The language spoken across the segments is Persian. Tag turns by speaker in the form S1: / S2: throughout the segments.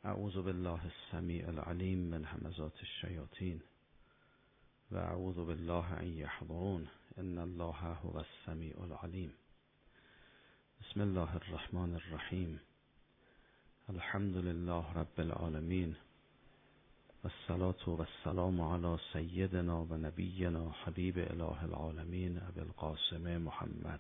S1: اعوذ بالله السمیع العلیم من همزات الشیاطین و اعوذ بالله ان یحضرون ان الله هو السمیع العلیم. بسم الله الرحمن الرحیم. الحمد لله رب العالمین والصلاة والسلام علی سیدنا و نبینا حبیب اله العالمین ابی القاسم محمد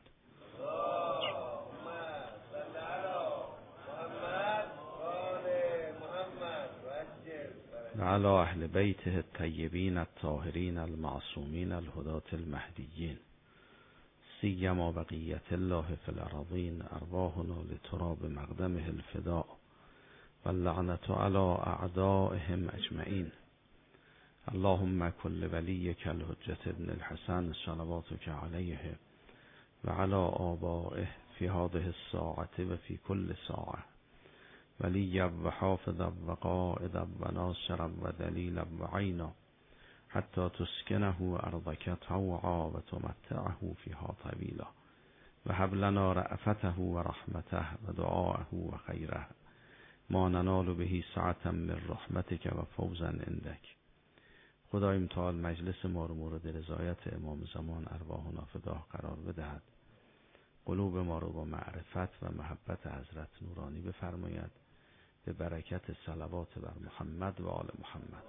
S1: و علی اهل بیته الطیبین الطاهرین المعصومین الهداة المهدیین سیما بقیت الله فی الارضین ارواحنا لتراب مقدمه الفداء واللعنة علی اعدائهم اجمعین. اللهم کل ولیک الحجة ابن الحسن صلواتک علیه و علی آبائه فی هذه الساعة و فی کل ساعة ولی و حافظ و قائد و ناصر و دلیل و عینا حتی تسکنه ارضک طوعا و تمتعه فیها طویلا و هب لنا رأفته و رحمته و دعاءه و خیره ما ننال به سعة من رحمتک و فوزا عندک. خدای متعال مجلس ما رو مورد رضایت امام زمان ارواحنا فداه قرار بدهد. قلوب ما رو با معرفت و محبت حضرت نورانی بفرماید به برکت صلوات بر محمد و آل محمد.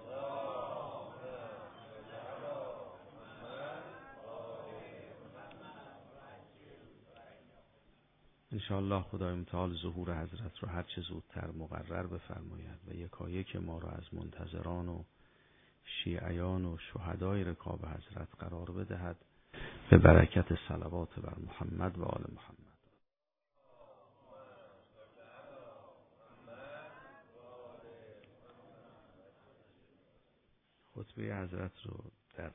S1: انشاءالله خدای متعال ظهور حضرت رو هر چه زودتر مقرر بفرماید و یکایک ما را از منتظران و شیعیان و شهدای رکاب حضرت قرار بدهد به برکت صلوات بر محمد و آل محمد. خطبه حضرت رو در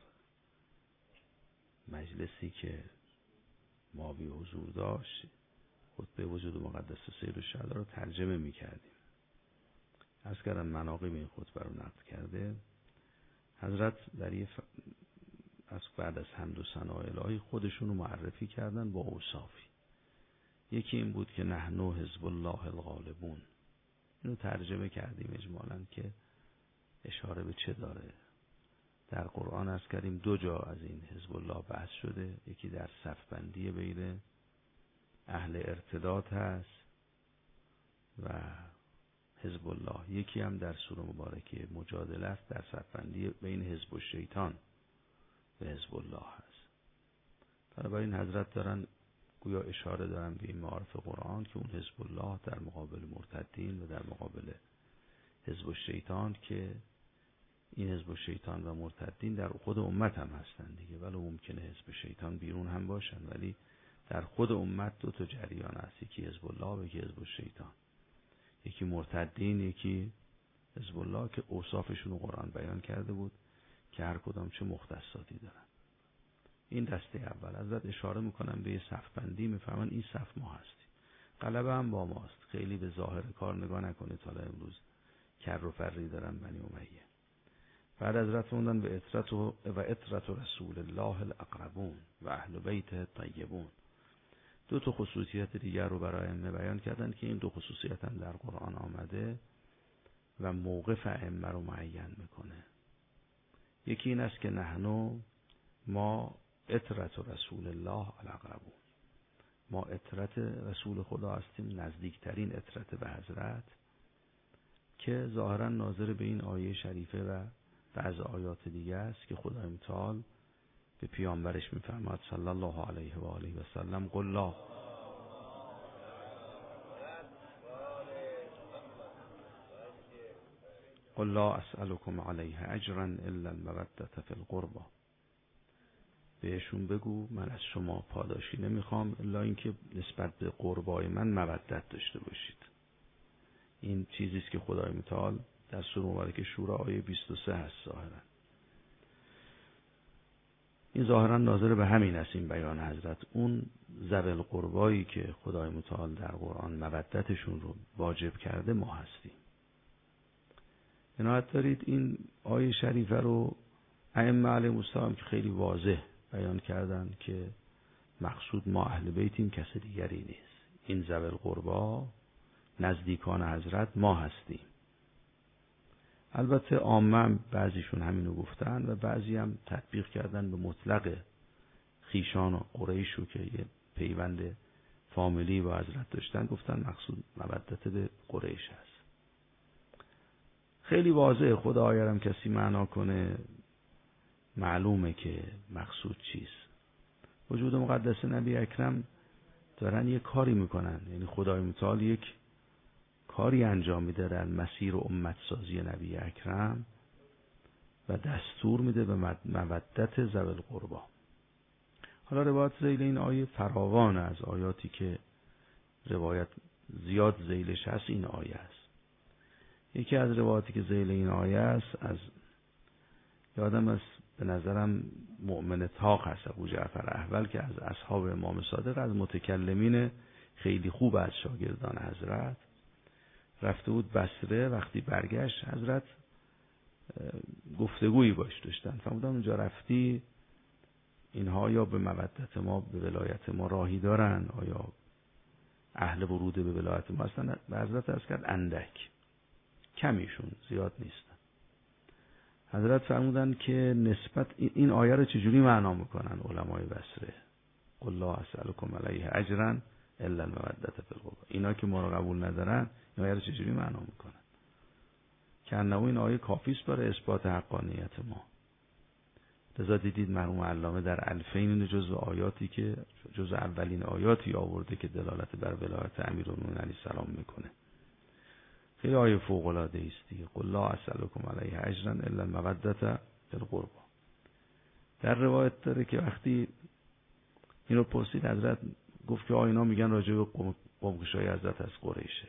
S1: مجلسی که ما بی حضور داشت، خطبه وجود مقدس سید الشهدا رو ترجمه می کردیم. عرض کردم مناقب این خطبه رو نقل کرده. حضرت در بعد از حمد و ثناء الهی خودشون رو معرفی کردن با اوصافی. یکی این بود که نحن حزب الله الغالبون. اینو ترجمه کردیم اجمالاً که اشاره به چه داره. در قرآن عرض کردیم دو جا از این حزب الله بحث شده. یکی در صفبندی بین اهل ارتداد هست و حزب الله، یکی هم در سوره مبارکه مجادله است در صفبندی بین حزب الشیطان و حزب الله هست. بنابراین حضرت دارن گویا اشاره دارن به این معارف قرآن که اون حزب الله در مقابل مرتدین و در مقابل حزب الشیطان، که این حزب الشیطان و مرتدین در خود امت هم هستن دیگه، ولی ممکنه حزب شیطان بیرون هم باشن، ولی در خود امت دو تا جریان هست، یکی حزب الله و یکی حزب الشیطان، یکی مرتدین یکی حزب الله، که اوصافشون رو قرآن بیان کرده بود که هر کدام چه مختصاتی دارن. این دسته اول. حضرت اشاره میکنن به صف بندی، میفهمن این صف ما هستیم، غلبه هم با ماست. خیلی به ظاهر کار نگاه نکنید. حالا امروز کر و فری دارن بنی امیه. بعد حضرت خوندن به اطرت رسول الله الاقربون و اهل بیت الطیبون. دو تا خصوصیت دیگر رو برای ائمه بیان کردن که این دو خصوصیت هم در قرآن آمده و موقف ائمه رو معین میکنه. یکی این است که نحنو ما اطرت رسول الله الاقربون، ما اطرت رسول خدا هستیم، نزدیکترین اطرت به حضرت، که ظاهرا ناظر به این آیه شریفه و بعض آیات دیگه است که خدای متعال به پیامبرش میفرماد صلی الله علیه و آله و سلم قل لا اسألكم علیه اجرا الا المودة فی القربى. بهشون بگو من از شما پاداشی نمیخوام الا اینکه نسبت به قربای من مودت داشته باشید. این چیزی است که خدای متعال در سوره مبارکه شورا آیه 23 هست. ظاهرا این ظاهرا ناظر به همین است. این بیان حضرت اون ذوی القربایی که خدای متعال در قرآن مودتشون رو واجب کرده ما هستیم. عنایت دارید این آیه شریفه رو ائمه علیهم السلام که خیلی واضح بیان کردن که مقصود ما اهل بیتیم، کس دیگری نیست. این ذوی القربا نزدیکان حضرت ما هستیم. البته عامه بعضیشون همینو گفتن و بعضی هم تطبیق کردن به مطلق خیشان و قریشو که یه پیوند فامیلی با حضرت داشتن، گفتن مقصود مودت به قریش هست. خیلی واضحه، خود آیه هم کسی معنا کنه معلومه که مقصود چیست. وجود مقدس نبی اکرم دارن یه کاری میکنن، یعنی خدای متعال یک کاری انجام میده در مسیر امت سازی نبی اکرم و دستور میده به مودت ذوی القربا. حالا روایت ذیل این آیه فراوان از آیاتی که روایت زیاد ذیلش هست این آیه است. یکی از روایاتی که ذیل این آیه است از یادم است، به نظرم مؤمن طاق هست، ابو جعفر احول، که از اصحاب امام صادق، از متکلمین خیلی خوب از شاگردان حضرت، رفته بود بصره. وقتی برگشت حضرت گفتگویی باش داشتن، فرمودن اونجا رفتی اینها یا به مودت ما به ولایت ما راهی دارن، آیا اهل ورود به ولایت ما هستن؟ به حضرت عرض کرد اندک، کمیشون، زیاد نیستن. حضرت فرمودن که نسبت این آیه رو چجوری معنا میکنن علمای بصره؟ قل لا اسألكم علیه اجرا الا المودة فی القربى. اینا که ما رو قبول ندارن این آیه رو چجوری معنا میکنن؟ که انه این آیه کافی است برای اثبات حقانیت ما. لذا دیدید مرحوم علامه در الفین جزء آیاتی که جزء اولین آیاتی آورده که دلالت بر ولایت امیرالمومنین علیه السلام میکنه. خیلی آیه فوق العاده است دیگه. قل لا اسألكم علیه اجرا الا المودة فی القربى. در روایت داره که وقتی اینو پرسید حضرت گفت که اینا میگن راجع به قومکشای حضرت از قریشه.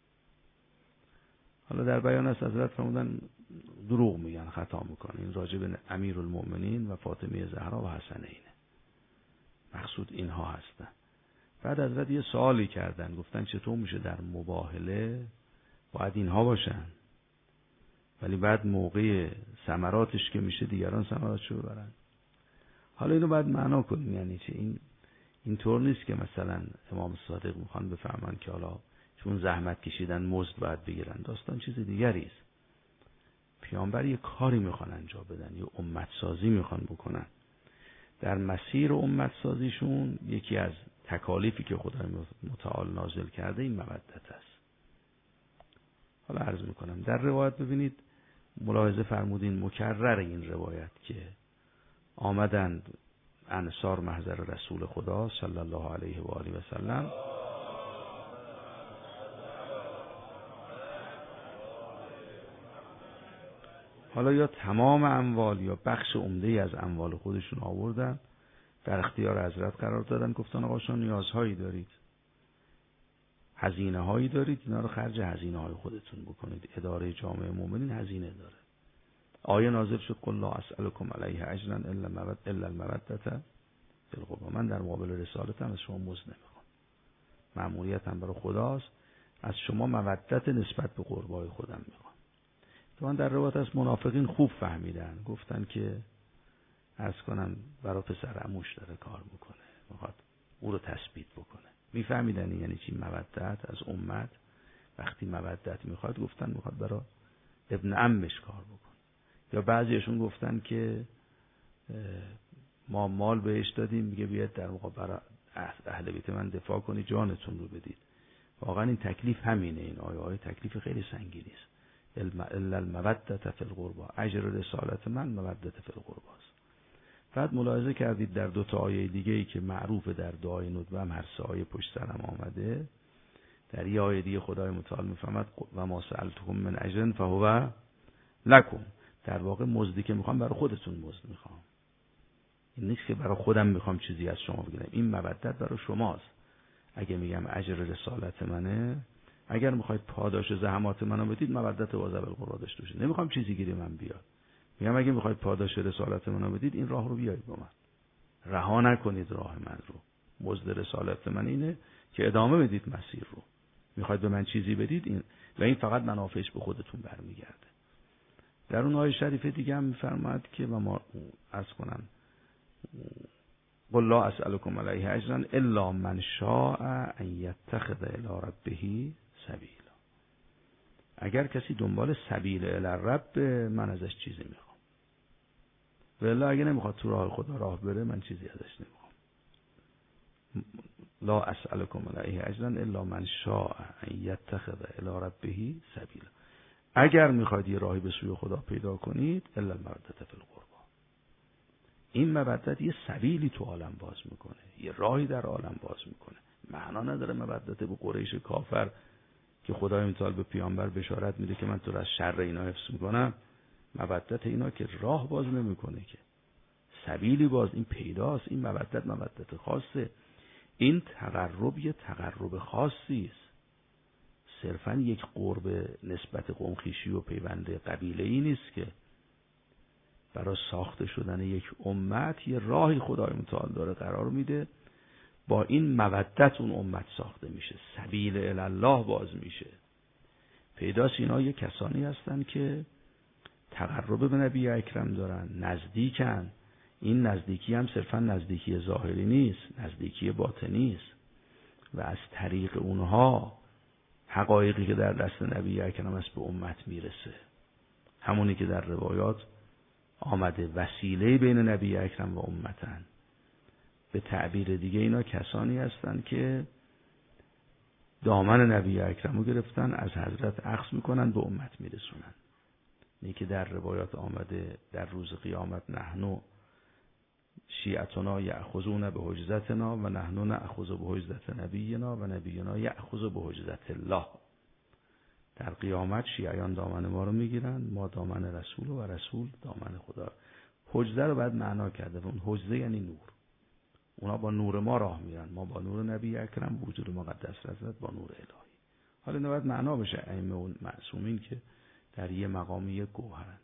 S1: حالا در بیان از حضرت فرمودن دروغ میگن، خطا میکنن، این راجع به امیرالمومنین و فاطمه زهرا و حسنینه، مقصود اینها هستن. بعد حضرت یه سوالی کردن، گفتن چطور میشه در مباهله باید اینها باشن ولی بعد موقع ثمراتش که میشه دیگران ثمراتشو ببرن؟ حالا اینو باید معنا کنیم، یعنی چه؟ اینطور نیست که مثلا امام صادق میخوان بفهمن که حالا چون زحمت کشیدن مزد باید بگیرن، داستان چیز دیگری است. پیامبر یه کاری میخوان انجام بدن، یه امت سازی میخوان بکنن. در مسیر امت سازیشون یکی از تکالیفی که خدای متعال نازل کرده این مودت است. حالا عرض میکنم در روایت ببینید ملاحظه فرمودین مکرر این روایت که آمدند انصار محضر رسول خدا صلی الله علیه و آله و سلم، حالا یا تمام اموال یا بخش عمده از اموال خودشون آوردن در اختیار حضرت قرار دادن، گفتن آقا شما نیازهایی دارید، هزینه هایی دارید، اینا رو خرج هزینه های خودتون بکنید، اداره جامعه مومنین هزینه داره. آیه نازل شد قل لا اسألكم علیه اجرا الا المودة فی القربى. من در مقابل رسالتم از شما مزد نمیخوام، مأموریتم برای خداست، از شما مودت نسبت به قربای خودم میخوام. تو من در روایت از منافقین خوب فهمیدن، گفتن که عرض کنم برای پسر عموش داره کار میکنه، میخواد او رو تثبیت بکنه. میفهمیدن یعنی چی مودت از امت؟ وقتی مودت میخواد گفتن میخواد برای ابن عمش کار بکنه. یا بعضیشون گفتن که ما مال بهش دادیم میگه بیاد در مقابل اهل بیت من دفاع کنی، جانتون رو بدید. واقعا این تکلیف همینه، این آیه تکلیف خیلی سنگینی است. الا المودة فی القربى، اجر رسالت من مودت فی القربى است. بعد ملاحظه کردید در دو تا آیه دیگه ای که معروف در دعای ندبه هم هر سه آیه پشت سرم آمده، در یه آیه دیگه خدای متعال میفرماد و ما سألتکم من اجر فهو لکم. در واقع مزدی که میخوام برای خودتون مزد میخوام، این نیست که برای خودم میخوام چیزی از شما بگیرم، این مودت برای شماست. اگه میگم اجر رسالت منه، اگر میخواید پاداش زحمات منو بدید مودت با ذوی القربی داشته باشید، نمیخوام چیزی گیری من بیاد. میگم اگه میخواید پاداش رسالت منو بدید این راه رو بیایید با من، رها نکنید راه من رو. مزد رسالت من اینه که ادامه بدید مسیر رو. میخواید به من چیزی بدید این، و این فقط منافعش به خودتون برمیگرده. در اون آیه شریفه دیگه هم میفرماد که و ما عرض کنم قل لا اسألكم علیه اجرا الا من شاء ان یتخذ الی ربه سبیلا. اگر کسی دنبال سبیل الی الرب، من ازش چیزی میخوام. والا اگه نمیخواد تو راه خدا راه بره، من چیزی ازش نمیخوام. لا اسألکم علیه اجرا الا من شاء ان یتخذ الی ربه سبیلا. اگر میخواید یه راهی به سوی خدا پیدا کنید، الا المودة فی القربى. این مودت یه سبیلی تو عالم باز میکنه، یه راهی در عالم باز میکنه. معنا نداره مودت به قریش کافر که خدای متعال به پیامبر بشارت میده که من تو را از شر اینا حفظ میکنم. مودت اینا که راه باز نمیکنه، که سبیلی باز این پیداست. این مودت خاصه. این تقرب یه تقرب خاصی است. صرفا یک قرب نسبت قوم خویشی و پیوند قبیله‌ای نیست که برای ساخته شدن یک امت یه راهی خدای متعال داره قرار میده. با این مودت اون امت ساخته میشه، سبیل الی الله باز میشه. پیداست اینا یه کسانی هستن که تقرب به نبی اکرم دارن، نزدیکن. این نزدیکی هم صرفا نزدیکی ظاهری نیست، نزدیکی باطنی است و از طریق اونها حقایقی که در دست نبی اکرم است به امت میرسه. همونی که در روایات آمده وسیله بین نبی اکرم و امتن. به تعبیر دیگه اینا کسانی هستند که دامن نبی اکرم رو گرفتن، از حضرت اخذ میکنن، به امت میرسونن. اینی که در روایات آمده در روز قیامت نحنو شیعتنا یأخذون به حجزتنا و نحنو نأخذ به حجزت نبینا و نبینا یأخذ به حجزت الله. در قیامت شیعیان دامن ما رو میگیرن، ما دامن رسول و رسول دامن خدا. حجزه رو بعد معنا کرده. اون حجزه یعنی نور. اونا با نور ما راه میرن، ما با نور نبی اکرم وجود مقدس حضرت با نور الهی. حالا این باید معنا بشه ائمه و معصومین که در یه مقامی یک گوهرند.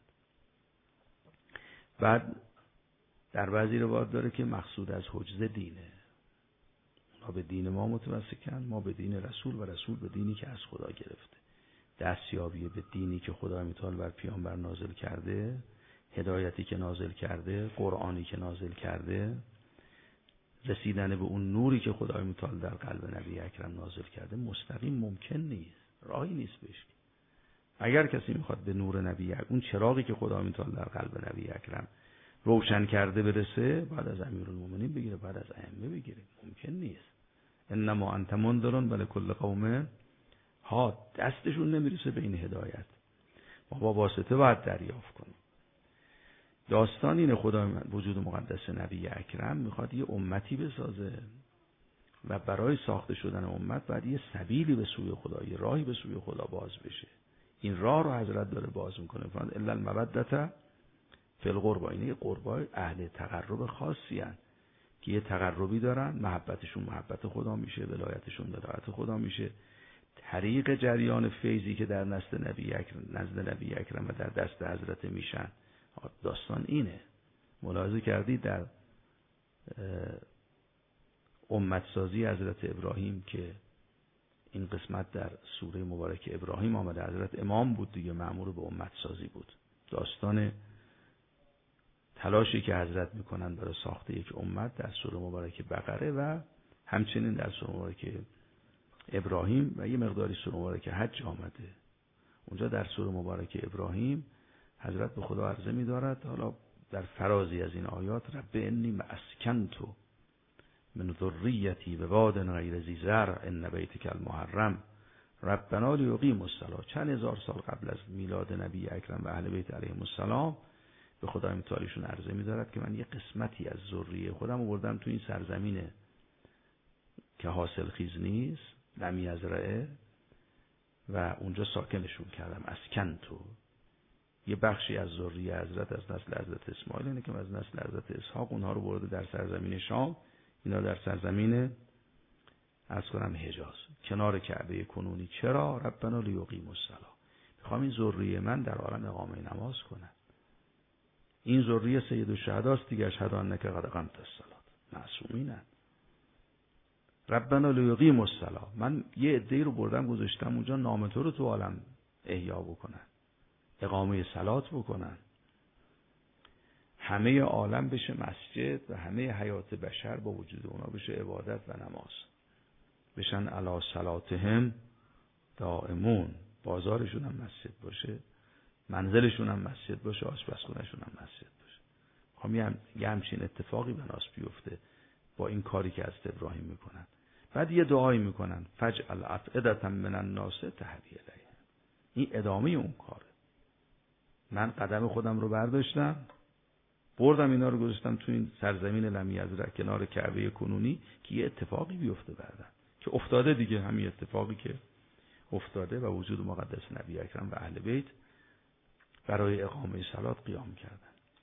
S1: بعد در بعضی روایات داره که مقصود از حجزه دینه. اونا به دین ما متمسکن، ما به دین رسول و رسول به دینی که از خدا گرفته. دستیابی به دینی که خدا متعال بر پیامبر نازل کرده، هدایتی که نازل کرده، قرآنی که نازل کرده، رسیدن به اون نوری که خدای متعال در قلب نبی اکرم نازل کرده مستقیم ممکن نیست، راهی نیست بهش. اگر کسی میخواد به نور نبی اکرم، اون چراغی که خدای متعال در قلب نبی اکرم روشن کرده برسه، بعد از امیرالمومنین بگیره، بعد از ائمه بگیره، ممکن نیست. انما انت منذر ولکل قوم هاد. دستشون نمیرسه به این هدایت، ما با واسطه باید دریافت کنیم. داستان اینه خدا وجود مقدس نبی اکرم میخواد یه امتی بسازه و برای ساخته شدن امت باید یه سبیلی به سوی خدا، یه راهی به سوی خدا باز بشه. این راه رو حضرت داره باز میکنه. فرمود الا المودة فی القربى. این قربای اهل تقرب خاصی هستند که یه تقربی دارن، محبتشون محبت خدا میشه، ولایتشون ولایت خدا میشه. طریق جریان فیضی که در نزد نبی اکرم و در دست حضرت میشن. داستان اینه. ملاحظه کردید در امتسازی حضرت ابراهیم که این قسمت در سوره مبارک ابراهیم آمده، حضرت امام بود دیگه، مأمور به امتسازی بود. داستان تلاشی که حضرت میکنن برای ساخت یک امت در سوره مبارک بقره و همچنین در سوره مبارک ابراهیم و یه مقداری سوره مبارک حج آمده. اونجا در سوره مبارک ابراهیم حضرت به خدا عرضه می‌دارد، حالا در فرازی از این آیات، رب انی مسکنت من ذریتی بواد غیر ذی زرع ان بیتک المحرم ربنا لیقیموا الصلاة. چند هزار سال قبل از میلاد نبی اکرم و اهل بیت علیهم السلام به خدای متعالیشون عرضه می‌دارد که من یه قسمتی از ذریه خودم آوردم تو این سرزمین که حاصل خیز نیست، لم یزرعه، و اونجا ساکنشون کردم. اسکنتو، یه بخشی از ذریه حضرت از نسل حضرت اسماعیل، اینه که از نسل حضرت اسحاق اونها رو برده در سرزمین شام، اینا در سرزمین عرض کنم حجاز کنار کعبه کنونی. چرا؟ ربنا لیقیموا الصلاة. میخوام این ذریه من در عالم اقامه نماز کنن. این ذریه سید الشهدا است دیگه، اشهد انک قد اقمت الصلاة. معصومینن. ربنا لیقیموا الصلاة. من یه عده‌ای رو بردم گذاشتم اونجا نام تو رو تو عالم احیا بکنن، اقامه صلات بکنن، همه عالم بشه مسجد و همه حیات بشر با وجود اونا بشه عبادت و نماز، بشن علی صلاتهم دائمون. بازارشون هم مسجد باشه، منزلشون هم مسجد باشه، آشپزخونهشون هم مسجد باشه. میخوام یه همچین اتفاقی بناس بیفته با این کاری که از ابراهیم میکنن. بعد یه دعایی میکنن فجعل افئدة من الناس تهوی الیهم. این ادامه اون کاره. من قدم خودم رو برداشتم، بردم اینا رو گذاشتم تو این سرزمین لم یزرع کنار کعبه کنونی که یه اتفاقی بیفته بعدن، که افتاده دیگه، همین اتفاقی که افتاده و وجود مقدس نبی اکرم و اهل بیت برای اقامه صلات قیام کردن.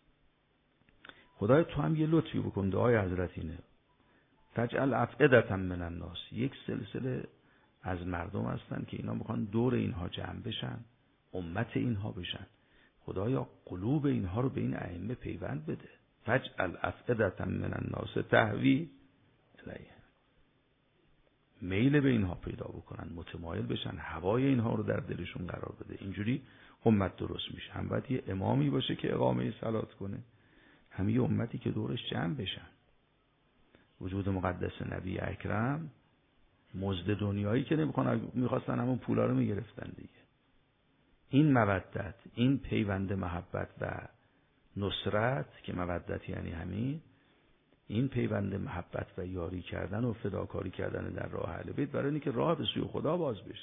S1: خدای تو هم یه لطفی بکن، دعای حضرت اینه فجعل افئدة من الناس. یک سلسله از مردم هستن که اینا میخوان دور اینها جمع بشن، امت اینها بشن. خدایا قلوب اینها رو به این ائمه پیوند بده. فجعل افئدة من الناس تهوی الیهم. میل به اینها پیدا بکنن، متمایل بشن، هوای اینها رو در دلشون قرار بده. اینجوری امت درست میشه. هم باید یه امامی باشه که اقامه صلات کنه، هم یه امتی که دورش جمع بشن. وجود مقدس نبی اکرم مزد دنیایی که میخواستن همون پولا رو میگرفتن دیگه. این مودت، این پیوند محبت و نصرت، که مودت یعنی همین، این پیوند محبت و یاری کردن و فداکاری کردن در راه اهل بیت برای اینکه راه به سوی خدا باز بشه.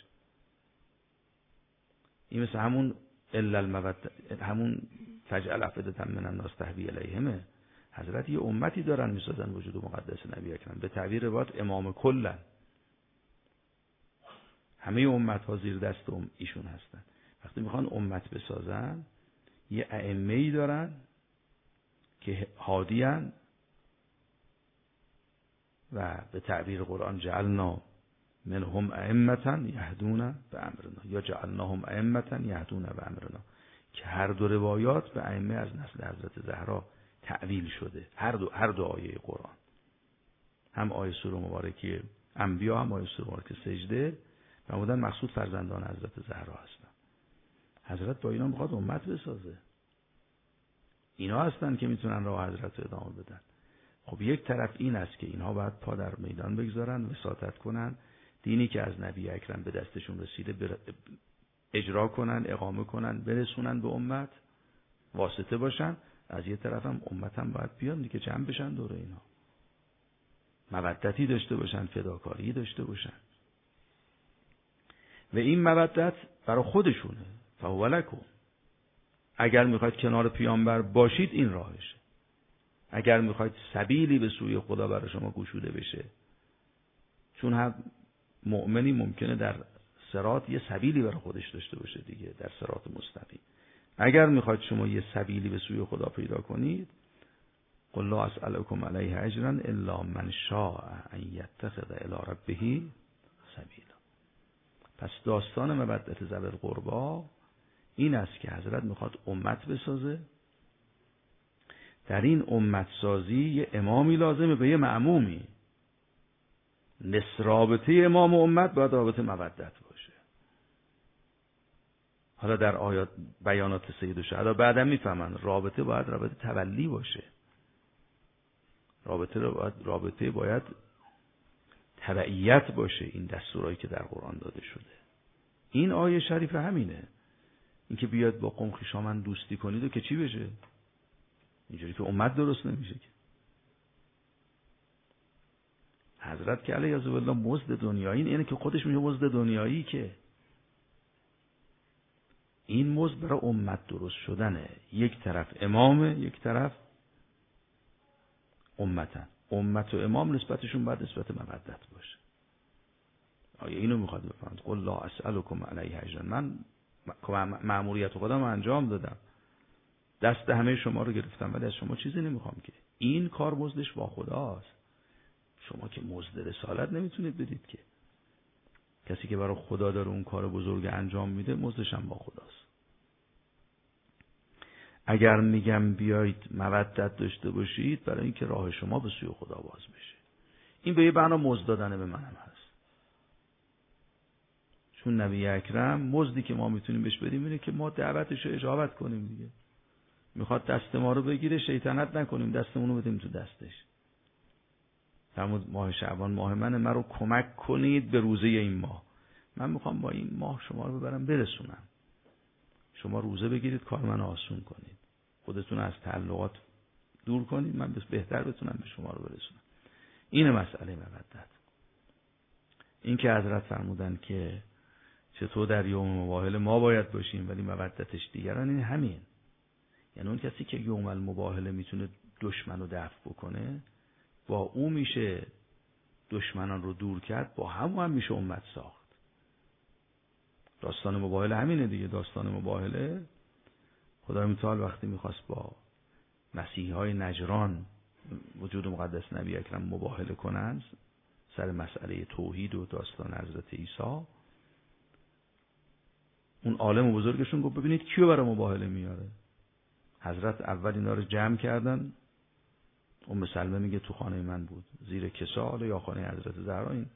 S1: این مثل همون الا المودت، همون فجعل افئدة من الناس تهوی الیهم. حضرت یه امتی دارن میسازن وجود مقدس نبی اکرم، به تعبیر روایت امام کلن. همه امت ها زیر دست ایشون هستن. وقتی میخوان امت بسازن یه ائمه‌ای دارن که هادیان و به تعبیر قرآن جعلنا منهم ائمة یهدون بامرنا یا جعلناهم ائمة یهدون بامرنا، که هر دو روایات به ائمه از نسل حضرت زهرا تعویل شده. هر دو آیه قرآن، هم آیه سوره مبارکه انبیا هم آیه سوره مبارکه سجده، فرمودن مقصود فرزندان حضرت زهرا هستن. حضرت با اینا میخواد امت بسازه. اینا هستن که میتونن راه حضرت رو ادامه بدن. خب یک طرف این است که اینها باید پا در میدان بگذارن، وساطت کنن، دینی که از نبی اکرم به دستشون رسیده اجرا کنن، اقامه کنن، برسونن به امت، واسطه باشن. از یه طرف هم امت هم باید بیان دیگه، جمع بشن دور اینا، مودتی داشته باشن، فداکاری داشته باشن. و این مودت برای خودشونه. فهو لکم. اگر میخواید کنار پیامبر باشید این راهشه. اگر میخواید سبیلی به سوی خدا برای شما گشوده بشه، چون هم مؤمنی ممکنه در صراط یه سبیلی برای خودش داشته باشه دیگه، در صراط مستقیم. اگر میخواید شما یه سبیلی به سوی خدا پیدا کنید، قل لا اسألکم علیه اجرا الا من شاء ان یتخذ الی ربه سبیلا. پس داستان مودت ذوی القربی این است که حضرت میخواد امت بسازه. در این امت سازی یه امامی لازمه به یه معمومی. رابطه امام و امت باید رابطه مودت باشه. حالا در آیات بیانات سید الشهدا بعدا میفهمن رابطه باید رابطه تولی باشه. رابطه باید تبعیت باشه. این دستورایی که در قرآن داده شده، این آیه شریف همینه. اینکه بیاد با قوم خویشاوند دوستی کنید و که چی بشه؟ اینجوری که امت درست نمیشه که. حضرت که علیه الله مزد دنیایی اینه که خودش میشه مزد دنیایی، که این مزد برای امت درست شدنه. یک طرف امامه، یک طرف امتن. امت و امام نسبتشون باید نسبت مودت باشه. آیا اینو میخواد بفهمید؟ قل لا اسألکم علیه اجرا. من مأموریت خودم انجام دادم، دست همه شما رو گرفتم، ولی از شما چیزی نمیخوام. که این کار مزدش با خداست. شما که مزد رسالت نمیتونید بدید که. کسی که برای خدا داره اون کار بزرگ انجام میده مزدش هم با خداست. اگر میگم بیایید مودت داشته باشید برای اینکه راه شما به سوی خدا باز بشه، این به یه معنا مزد دادن به منم هست. چون نبی اکرم مزدی که ما میتونیم بهش بدیم اینه که ما دعوتش رو اجابت کنیم دیگه. میخواد دست ما رو بگیره، شیطنت نکنیم، دستمون رو بدیم تو دستش. فرمود ماه شعبان ماه من رو کمک کنید به روزه این ماه. من میخوام با این ماه شما رو ببرم برسونم، شما روزه بگیرید کار من آسون کنید، خودتون از تعلقات دور کنید، من بهتر بتونم به شما رو برسونم. این مسئله مودت. این که حضرت فرمودن که چطور در یوم مباهله ما باید باشیم ولی مودتش دیگران، این همین. یعنی اون کسی که یوم المباهله میتونه دشمن رو دفع بکنه، با او میشه دشمنان رو دور کرد، با هم میشه امت ساخت. داستان مباهله همینه دیگه. داستان مباهله خدای متعال وقتی میخواست با مسیحی های نجران وجود مقدس نبی اکرم مباهله کنند سر مسئله توحید و داستان حضرت عیسی، اون عالم بزرگشون گفت ببینید کیو برای مباهله میاره. حضرت اول اینا رو جمع کردن، ام سلمه میگه تو خانه من بود، زیر کسا یا خانه حضرت زهرا، این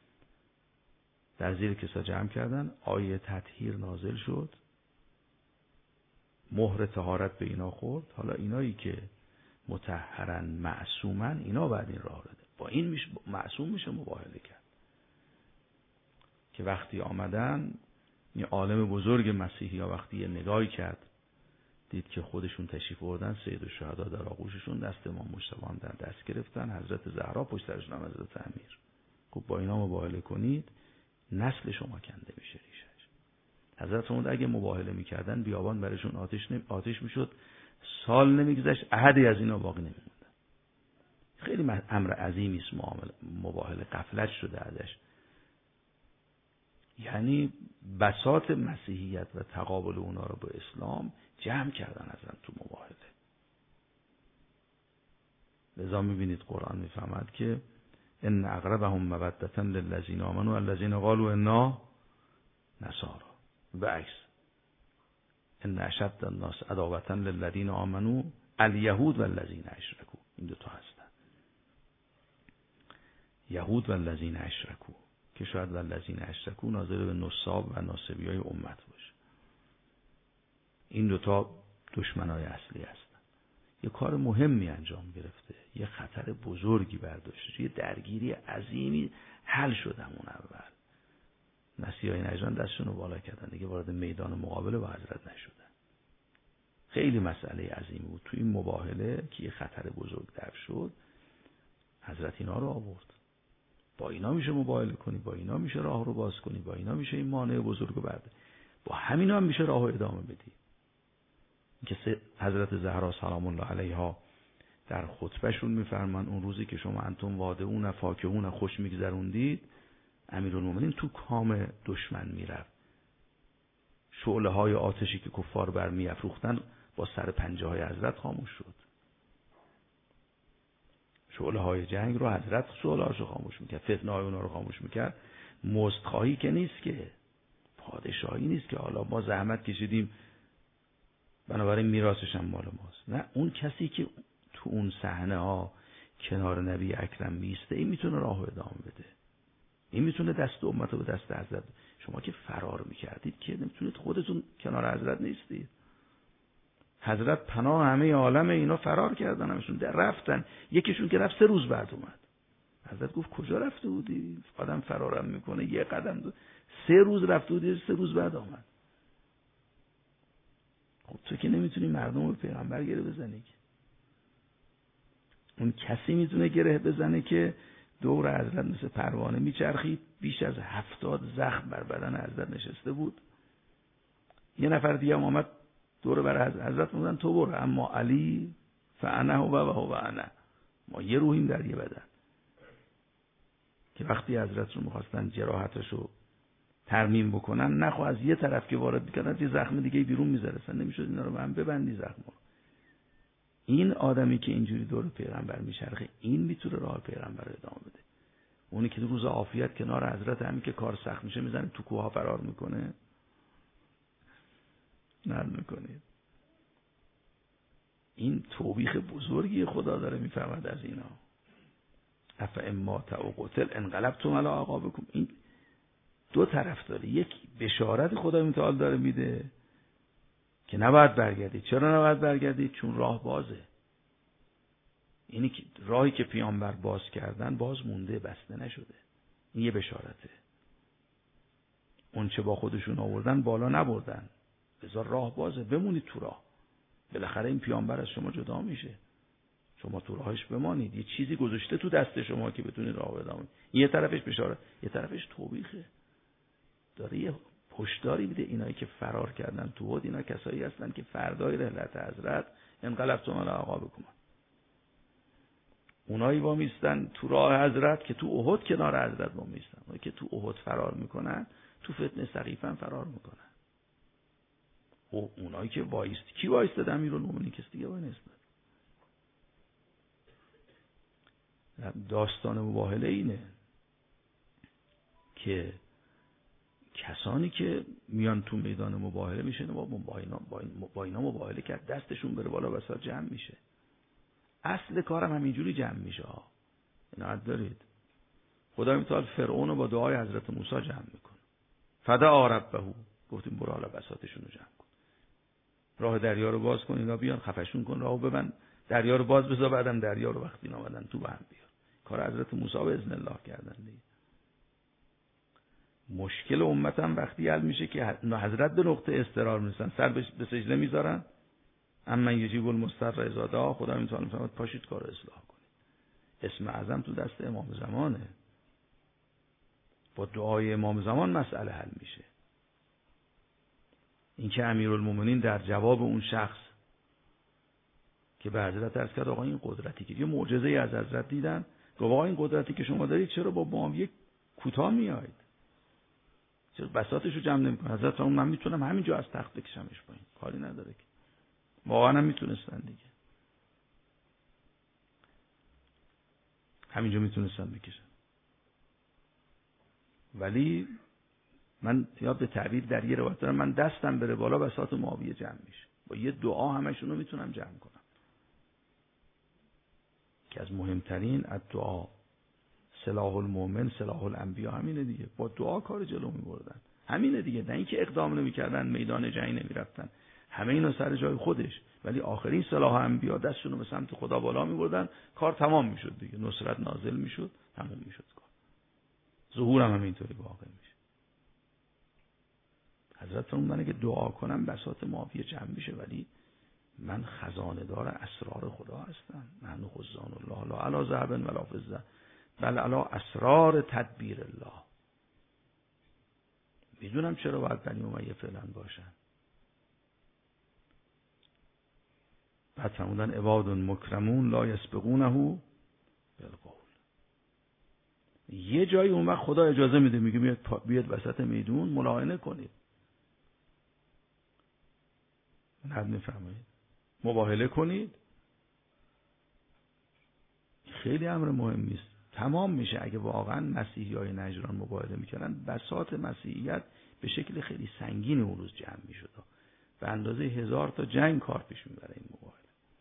S1: در زیر کسا جمع کردن، آیه تطهیر نازل شد، مهر طهارت به اینا خورد. حالا اینایی که مطهرن معصومن، اینا بعد این راه بده، با این میشه معصوم میشه مباهله کرد. که وقتی آمدن این عالم بزرگ مسیحی ها وقتی یه نگاهی کرد دید که خودشون تشریف آوردن، سید الشهدا در آغوششون، دست امام مجتبی هم در دست گرفتن، حضرت زهرا پشت سرشون هم حضرت امیر. خب با اینا مباهله کنید نسل شما کنده میشه ریشش. حضرت فرمود اگه مباهله میکردن بیابان برشون آتش میشد، سال نمیگذشت احدی از اینا باقی نمیموند. خیلی امر عظیمی است مباهله، غفلت شده ازش. یعنی بساط مسیحیت و تقابل اونا رو با اسلام جمع کردن ازن تو مباهله. لذا میبینید قرآن میفهمد که ان اقربهم مودة للذین آمنوا الذین قالوا انا نصارى، و عکس ان اشد الناس عداوة للذین آمنوا الیهود والذین اشرکوا. این دو تا هستن، یهود والذین اشرکوا، که شاید والذین اشرکوا ناظر به نصاب و ناصبی های امت باشه. این دوتا دشمنای اصلی هستن. یه کار مهمی انجام گرفته، یه خطر بزرگی برداشته، یه درگیری عظیمی حل شد همون اول. مسیحای نجران دستشون رو بالا کردن، دیگه وارد میدان مقابله با حضرت نشدن. خیلی مسئله عظیمی بود. توی این مباهله که یه خطر بزرگ دفع شد، حضرت اینا رو آورد. با اینا میشه مباهله کنی، با اینا میشه راه رو باز کنی، با اینا میشه این مانع بزرگ رو برده، با همینا هم میشه راه رو ادامه بدی. که حضرت زهرا سلام الله علیها در خطبهشون میفرمان اون روزی که شما انتم وادعون فاکهون خوش میگذروندید، امیرالمومنین تو کام دشمن میرفت. شعله های آتشی که کفار برمیافروختن با سر پنجه های حضرت خاموش شد. شعله های جنگ رو حضرت شعله هاشو خاموش میکرد، فتنه های اونا رو خاموش میکرد. مستخواهی که نیست، که پادشاهی نیست که حالا ما زحمت کشیدیم بنابراین میراثش هم مال ماست. نه، اون کسی که تو اون صحنه ها کنار نبی اکرم میسته، این میتونه راهو ادامه بده، این میتونه دست امت رو به دست حضرت. شما که فرار میکردید که نمیتونید، خودتون کنار حضرت نیستید. حضرت پناه همه عالم، اینا فرار کردن، همشون در رفتن. یکیشون که رفت 3 روز بعد اومد. حضرت گفت کجا رفته بودی؟ آدم فرارم میکنه یه قدم 3 روز رفته بودی، 3 روز بعد آمد. خب تو که نمیتونی مردم رو پیغمبر گره بزنی. اون کسی میتونه گره بزنه که دور حضرت مثل پروانه میچرخید، بیش از 70 زخم بر بدن حضرت نشسته بود. یه نفر دیگه هم آمد دور بر حضرت بودن تو برو، اما علی فانه و انا، ما یه روحیم در یه بدن. که وقتی حضرت رو میخواستن جراحتش رو ترمیم بکنن، نخو از یه طرف که وارد میکردن یه زخم دیگه بیرون میذارن، نمیشد اینا رو هم ببندی زخم رو. این آدمی که اینجوری دور پیغمبر میچرخه، این میتونه راه پیغمبر رو ادامه بده. اونی که روز عافیت کنار حضرت، همین که کار سخت میشه میزنه تو کوه فرار میکنه، نرم میکنید. این توبیخ بزرگی خدا داره میفرماد از اینا. اف اما او قتل انقلبتم علی اعقابکم. این 2 طرف داره. یک بشارت خدای متعال داره میده که نباید برگردید. چرا نباید برگردید؟ چون راه بازه. اینی که راهی که پیامبر باز کردن باز مونده، بسته نشده. این یه بشارته. اون چه با خودشون آوردن بالا نبردن. بذار راه بازه، بمونید تو راه. بالاخره این پیامبر از شما جدا میشه، شما تو راهش بمانید. یه چیزی گذاشته تو دست شما که بتونید راه ادامه. یه طرفش بشاره، یه طرفش توبیخه. داره یه هشداری میده اینایی که فرار کردن تو احد، اینا کسایی هستن که فردای رحلت حضرت انقلبتم علی اعقابکم. اونایی وامیستن تو راه حضرت که تو احد کنار حضرت وامیستن. اونایی که تو احد فرار میکنن تو فتنه سقیفه فرار میکنن. و اونایی که کی وایستاد؟ امیرالمومنین، کس دیگه وای نستاد. داستان مباهله اینه که کسانی که میان تو میدان مباهله میشن با اینا مباهله کرد، دستشون بره بالا بساط جمع میشه. اصل کارم همینجوری جمع میشه ها. اینا دارید خدای متعال فرعون رو با دعای حضرت موسی جمع میکنه. فدعا ربه، گفتیم برو حالا بساطشون رو جمع کن، راه دریا رو باز کن، اینا بیان خفشون کن، راهو ببند، دریا رو باز بذار، بعدم دریا رو وقتی اینا اومدن تو بند بیار. کار حضرت موسی به اذن الله کردن دیگه. مشکل امتم وقتی حل میشه که حضرت به نقطه اضطرار میرسن، سر به سجده میذارن، اما یجیب المضطر اذا دعا، خدا میتونه فرمود پاشید کارو اصلاح کنید. اسم اعظم تو دست امام زمانه، با دعای امام زمان مسئله حل میشه. اینکه امیرالمومنین در جواب اون شخص که به حضرت عرض کرد آقا این قدرتی که یه معجزه ای از حضرت دیدن، گفت آقا این قدرتی که شما دارید چرا با معاویه کوتاه میایید؟ چرا بساطشو جمع نمی‌کنید؟ حضرت فرمود من میتونم همینجا از تخت بکشمش پایین، کاری نداره که. واقعا هم میتونستن دیگه، همینجا میتونستن بکشن. ولی من یاد به تعبیر در یه روایت دارم، من دستم بره بالا بساط معاویه جمع میشه. با یه دعا همشون رو میتونم جمع کنم. که از مهمترین الدعا سلاح المؤمن سلاح الانبیا همینه دیگه. با دعا کار جلو میبردن، همینه دیگه. نه اینکه اقدام نمیکردن، میدان جنگ نمیرفتن، همه اینا سر جای خودش، ولی آخرین سلاح انبیا دستشون رو به سمت خدا بالا میبردن، کار تمام میشد دیگه، نصرت نازل میشد، تمام میشد کار. ظهور هم همینطوری واقع میشه. حضرت فرمودن که دعا کنم بساط معاویه جمع میشه، ولی من خزانه دار اسرار خدا هستم. نحن خزان الله لا علی ذهب ولا فضه بل علی اسرار تدبیر الله. میدونم چرا باید بنی امیه فعلا باشن. بعد فرمودن عباد مکرمون لا یسبقونه بالقول. یه جایی اون وقت خدا اجازه میده، میگه بیاد وسط میدون ملاحنه کنید. حد میفرمایید مباهله کنید. خیلی امر مهمی است. تمام میشه اگه واقعا مسیحیای نجران مباهله میکردن، بساط مسیحیت به شکل خیلی سنگین اون روز جمع میشد، به اندازه 1000 تا جنگ کار پیش میبره این مباهله.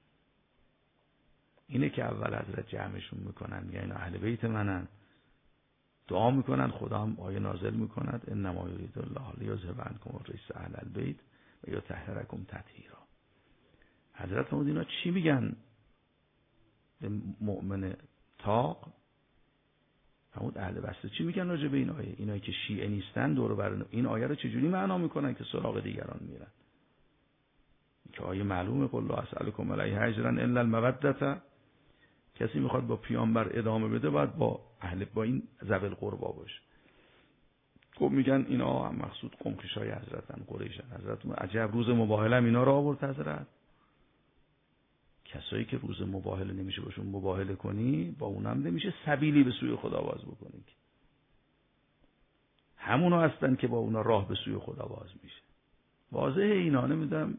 S1: اینه که اول حضرت جمعشون میکنن، میگن اینا اهل بیت منن، دعا میکنن، خدا هم آیه نازل میکند انما یرید الله لیذهب عنکم الرجس اهل البیت و یطهرکم تطهیرا. حضرت فرمود اینا چی میگن به مؤمن تاق؟ فرمود اهل بسته چی میگن راجع به این آیه؟ اینایی که شیعه نیستن دور بر این آیه رو چجوری معنا میکنن که سراغ دیگران میرن؟ که آیه معلومه قل لا اسألکم علیه اجرا الا المودة. کسی میخواد با پیامبر ادامه بده باید با این ذوی القربا باشه. خب میگن اینا هم مقصود قمخشای حضرتن، قریشن. حضرت عجب روز مباهله هم اینا رو آورد حضرت. کسایی که روز مباهله نمیشه باشون مباهله کنی، با اونم نمیشه سبیلی به سوی خدا باز بکنی. همونا هستن که با اونا راه به سوی خدا باز میشه. واضحه اینا. نمیدونم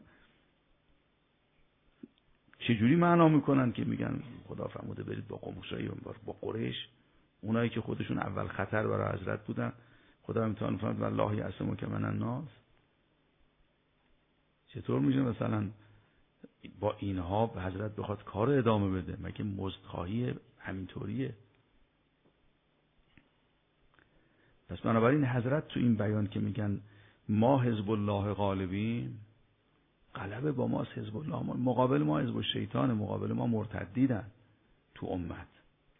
S1: چجوری معنا میکنن که میگن خدا فرموده برید با قمخشای با قریش، اونایی که خودشون اول خطر برای حضرت بودن. خدا امتحان فرمود والله یعصمک من الناس. چطور میشه مثلا با اینها حضرت بخواد کار ادامه بده؟ مگه مزدخواهی همینطوریه؟ پس بنابراین حضرت تو این بیان که میگن ما حزب الله غالبیم، غلبه با ماست. حزب الله مقابل ما حزب الشیطان، مقابل ما مرتدیدن تو امت،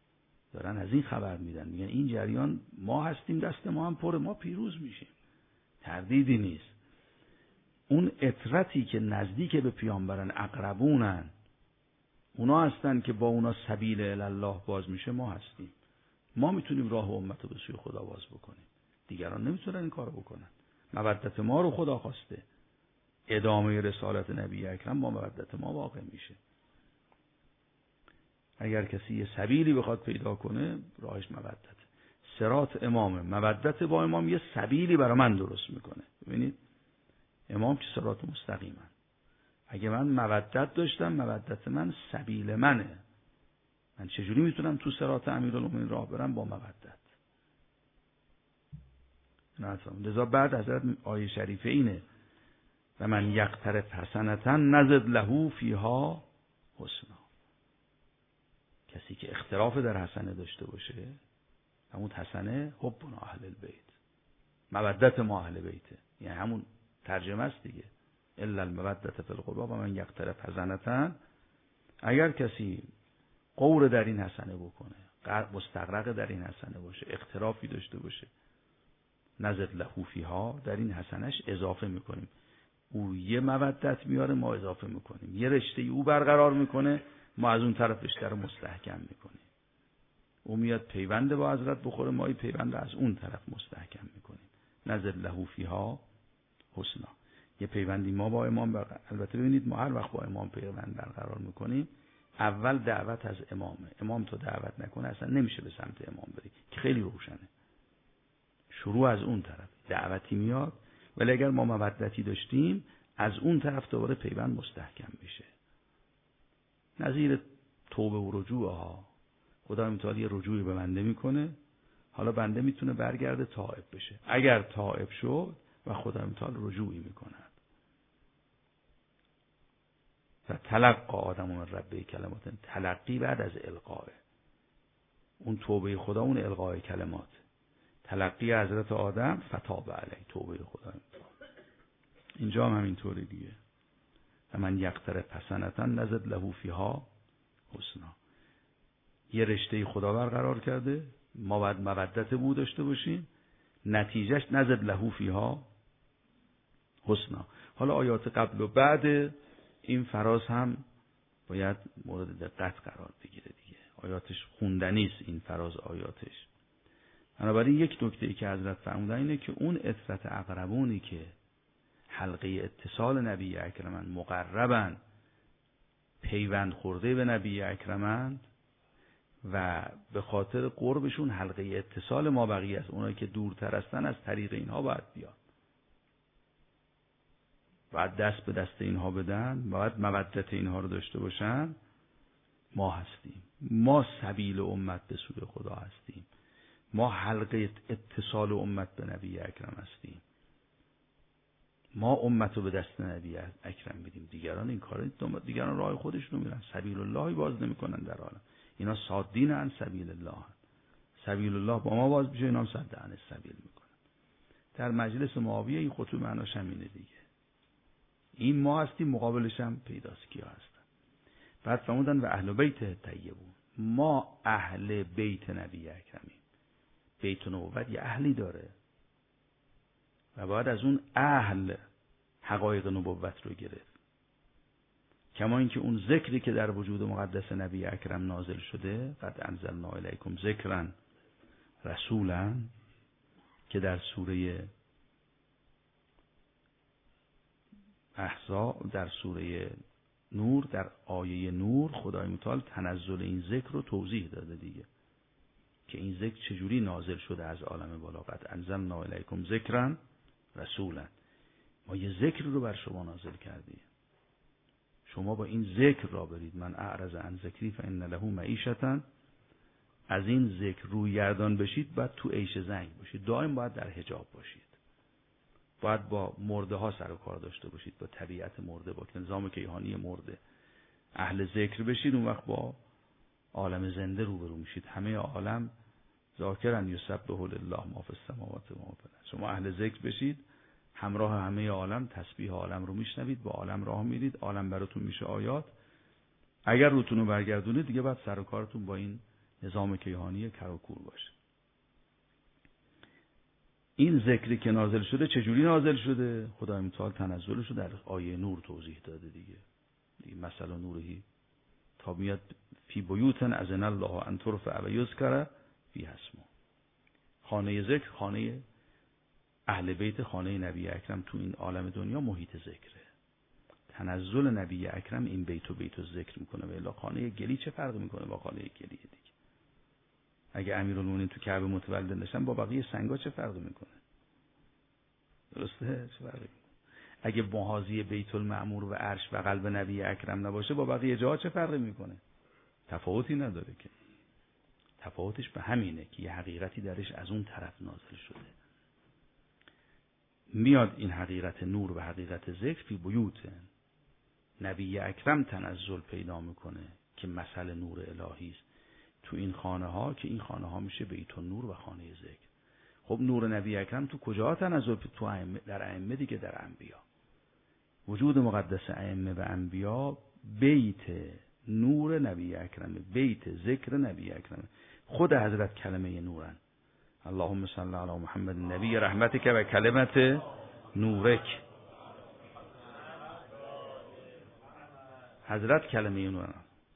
S1: دارن از این خبر میدن، میگن این جریان ما هستیم، دست ما هم پره، ما پیروز میشیم. تردیدی نیست. اون اطرتی که نزدیک به پیامبرن، اقربونن، اونا هستن که با اونا سبیل الله باز میشه. ما هستیم، ما میتونیم راه امت رو به سوی خدا باز بکنیم، دیگران نمیتونن این کارو بکنن. مودت ما رو خدا خواسته، ادامه رسالت نبی اکرم با مودت ما واقع میشه. اگر کسی یه سبیلی بخواد پیدا کنه، راهش مودت. صراط امامه، مودت با امام یه سبیلی برای من درست میکنه. ببینید امام که صراط مستقیمه. اگه من مودت داشتم، مودت من سبیل منه. من چجوری میتونم تو صراط امیرالمومنین راه برم؟ با مودت. لذا بعد حضرت آیه شریفه اینه و من یقترف حسنة نزد له فیها حسنا. کسی که اختراف در حسنه داشته باشه، همون حسنه حبنا اهل البیت، مودت ما اهل بیته، یعنی همون ترجمه است دیگه، الا المودت فی القربى و من یقترف حسنة. اگر کسی غور در این حسنه بکنه، مستغرق در این حسنه باشه، اخترافی داشته باشه، نزد له فیها، در این حسنش اضافه میکنیم. او یه مودت میاره، ما اضافه میکنیم. یه رشته او برقرار میکنه، ما از اون طرف رشته رو مستحکم میکنیم. او میاد پیوند با حضرت بخوره، ما این پیوند رو از اون طرف مستحکم میکنیم. نزد له فیها حسنا. یه پیوندی ما با امام البته ببینید ما هر وقت با امام پیوند برقرار میکنیم، اول دعوت از امامه. امام تو دعوت نکنه اصلا نمیشه به سمت امام بری، که خیلی روشنه. شروع از اون طرف دعوتی میاد، ولی اگر ما مودتی داشتیم، از اون طرف دوباره پیوند مستحکم میشه. نظیر توبه و رجوع ها. خدا متعال یه رجوعی به بنده میکنه، حالا بنده میتونه برگرده تائب بشه. اگر تائب شد و خدا متعال رجوعی میکند. و تلقی آدم من ربه کلمات، تلقی بعد از القاه. اون توبه خدا اون القای کلمات. تلقی حضرت آدم فتاب علیه، توبه خدا. اینجا هم همینطوری دیگه. و من یقترف حسنة نزد له فیها حسنا. یه رشته خدا برقرار کرده، ما باید مودت بود داشته باشیم، نتیجهش نزد له فیها حسنا. حالا آیات قبل و بعد این فراز هم باید مورد دقت قرار بگیره دیگه. آیاتش خوندنی است این فراز آیاتش. بنابراین یک نکته ای که حضرت فرمودن اینه که اون اطرت اقربونی که حلقه اتصال نبی اکرمن، مقربن، پیوند خورده به نبی اکرمن و به خاطر قربشون حلقه اتصال ما بقیه است، اونایی که دورتر هستن از طریق اینها باید بیان، باید دست به دست اینها بدن، باید مودت اینها رو داشته باشن. ما هستیم، ما سبیل امت به سوی خدا هستیم، ما حلقه اتصال امت به نبی اکرم هستیم. ما امت رو به دست نبی اکرم میدیم. دیگران این کار، دیگران راه خودشون رو میرن، سبیل الله باز نمیکنن در عالم. اینا صادین عن سبیل الله، سبیل الله با ما باز میشه، اینا هم صد عن سبیل میکنن. در مجلس معاویه این خطوه معناش همینه دیگه. این ما هستیم، مقابلش هم پیداست کیا هستن. بعد فرمودن و اهل بیت طیبون، ما اهل بیت نبی اکرمیم. بیت نبوت یه اهلی داره و باید از اون اهل حقایق نبوت رو گرفت. کما اینکه اون ذکری که در وجود مقدس نبی اکرم نازل شده، قد انزلنا الیکم ذکرا رسولا، که در سوره احزاب، در سوره نور، در آیه نور خدای متعال تنزل این ذکر رو توضیح داده دیگه، که این ذکر چجوری نازل شده از عالم بالا. قد انزلنا الیکم ذکرا رسولا، ما یه ذکر رو بر شما نازل کردیم، شما با این ذکر را برید. من اعرض عن ذکری فان له معیشة، از این ذکر روی گردان بشید، باید تو عیش زنگ باشید، دائم باید در حجاب باشید، باید با مرده ها سر و کار داشته باشید، با طبیعت مرده، با نظام کیهانی مرده. اهل ذکر بشید، اون وقت با عالم زنده روبرو میشید. همه عالم ذاکرن یسبح لله ما فی السماوات و ما فی الارض. شما اهل ذکر بشید، همراه همه عالم تسبیح عالم رو میشنوید، با عالم راه میرید، عالم براتون میشه آیات. اگر روتون رو برگردونید دیگه بعد سر و کارتون با این نظام کیهانی کر و کور باشه. این ذکری که نازل شده چجوری نازل شده؟ خدای متعال تنزلش رو در آیه نور توضیح داده دیگه مثلا نورهی تا میاد فی بیوتن اذن الله ان ترفع و یذکر فیها اسمه. خانه ذکر، خانه اهل بیت، خانه نبی اکرم تو این عالم دنیا محیط ذکره. تنزل نبی اکرم این بیت و ذکر میکنه. و الا خانه گلی چه فرق میکنه با خانه گلی دیگه؟ اگه امیرالمومنین تو کعبه متولد نشن با بقیه سنگا چه فرق میکنه؟ درسته؟ چه فرقی میکنه؟ اگه محاذی بیت المعمور و عرش و قلب نبی اکرم نباشه با بقیه جاها چه فرقی میکنه؟ تفاوتی نداره که. تفاوتش به همینه که یه حقیقتی درش از اون طرف نازل شده. میاد این حقیقت نور و حقیقت ذکر فی بیوت نبی اکرم تنزل پیدا میکنه که مثل نور الهی است تو این خانه ها، که این خانه ها میشه بیت النور و خانه ذکر. خب نور نبی اکرم تو کجا تنزل؟ تو ائمه، در ائمه دیگه، در انبیا. وجود مقدس ائمه و انبیا بیت نور نبی اکرمه، بیت ذکر نبی اکرمه. خود حضرت کلمه نورن. اللهم صل علی محمد نبی رحمتک و کلمت نورک. حضرت کلمه نورن،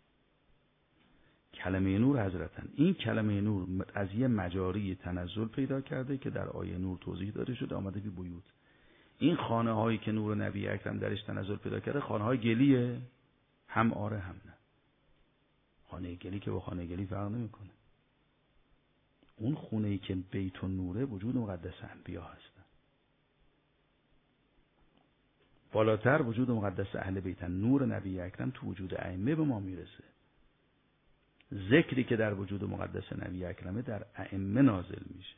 S1: کلمه نور حضرتن. این کلمه نور از یه مجاری تنزل پیدا کرده که در آیه نور توضیح داده شده، آمده بی بیوت. این خانه هایی که نور نبی اکرم درش تنزل پیدا کرده خانه های گلیه؟ هم آره هم نه. خانه گلی که با خانه گلی فرق نمیکنه. اون خونه‌ای که بیت النوره وجود مقدس انبیا هستن. بالاتر وجود مقدس اهل بیتن، نور نبی اکرم تو وجود ائمه به ما میرسه. ذکری که در وجود مقدس نبی اکرمه در ائمه نازل میشه.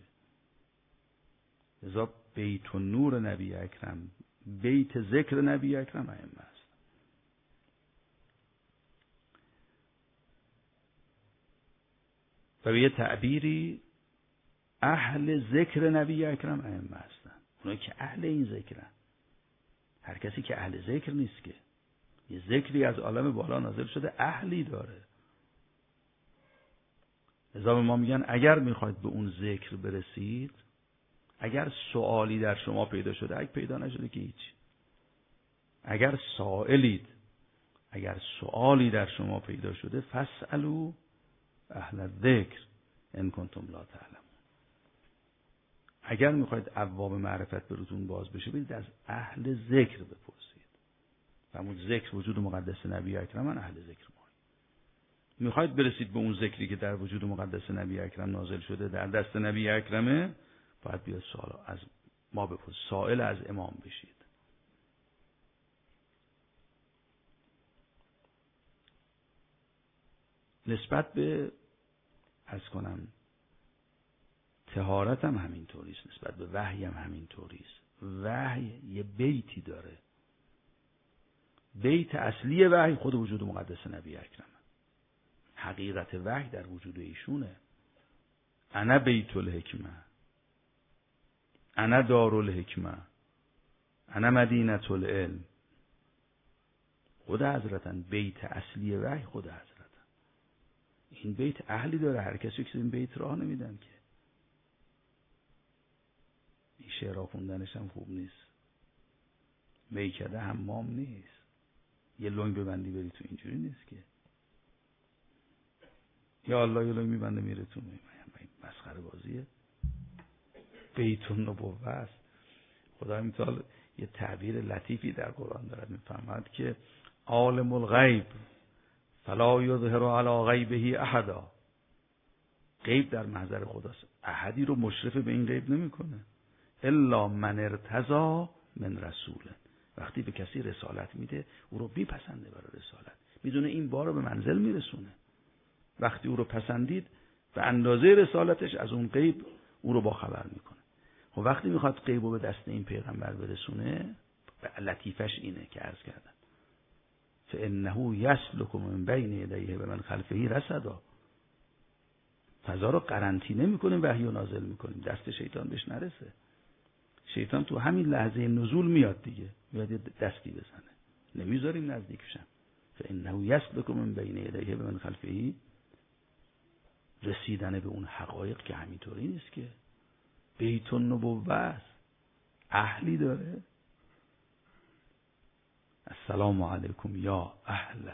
S1: لذا بیت النور نبی اکرم، بیت ذکر نبی اکرم ائمه است. و به یه تعبیری اهل ذکر نبی اکرم ائمه هستن. اونایی که اهل این ذکرن. هر کسی که اهل ذکر نیست که. یه ذکری از عالم بالا نازل شده، اهلی داره. لذا به ما میگن اگر میخواید به اون ذکر برسید، اگر سوالی در شما پیدا شده، اگه پیدا نشده که هیچ. اگر سائلید، اگر سوالی در شما پیدا شده، فاسألوا اهل الذکر ان کنتم لا تعلمون. اگر میخواید ابواب معرفت براتون باز بشه، برید از اهل ذکر بپرسید. همون ذکر وجود مقدس نبی اکرم، من اهل ذکر ما. میخواید برسید به اون ذکری که در وجود مقدس نبی اکرم نازل شده، در دست نبی اکرمه، باید بیاد سوال از ما بپرسید، سائل از امام بشید. نسبت به طهارت هم همین طوریست، نسبت به وحی هم همین طوریست. وحی یه بیتی داره. بیت اصلی وحی خود وجود مقدس نبی اکرم. حقیقت وحی در وجود ایشونه. انا بیت الحکمه، انا دار الحکمه، انا مدینه العلم. خود حضرتن. بیت اصلی وحی خود حضرتن. این بیت اهلی داره. هر کسی که این بیت راه نمیدن که. این شعرها خوندنش هم خوب نیست. میکده حمام نیست. یه لنگ ببندی بری تو، اینجوری نیست که. یا الله یه لنگ میبنده میره تو. مسخره بازیه. بیت النبوه است. خدای متعال یه تعبیر لطیفی در قرآن دارد، میفهمد که عالم الغیب فلا یظهر علی غیبه احدا. غیب در محضر خداست، احدی رو مشرف به این غیب نمیکنه الا من ارتضی من رسول. وقتی به کسی رسالت میده، او رو میپسنده برای رسالت، میدونه این بار رو به منزل میرسونه. وقتی او رو پسندید، به اندازه رسالتش از اون غیب او رو با خبر میکنه. و وقتی میخواد غیب رو به دست این پیغمبر برسونه، لطیفش اینه که عرض کردم فانه یسلک من بین یدیه و من خلفه رصدا. فضا رو قرنطینه میکنیم، وحی رو نازل میکنیم، دست شیطان بهش نرسه. شیطان تو همین لحظه نزول میاد دیگه، میاد دستی بزنه، نمیذاریم نزدیکشن. فانه یسلک من بین یدیه و من خلفه. رسیدن به اون حقایق که همینطوری نیست که
S2: بیت النبوه اهلی داره. السلام علیکم یا اهل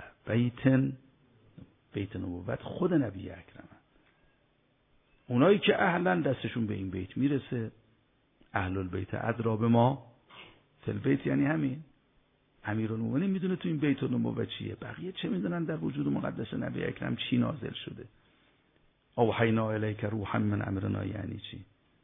S2: بیت نبوت خود نبی اکرم. اونایی که اهلن دستشون به این بیت میرسه. اهل البیت ادرا به ما فی البیت، یعنی همین امیرالمومنین میدونه تو این بیت النبوه چیه، بقیه چه میدونن در وجود مقدس نبی اکرم چی نازل شده. اوحینا الیک روحا من امرنا یعنی چی؟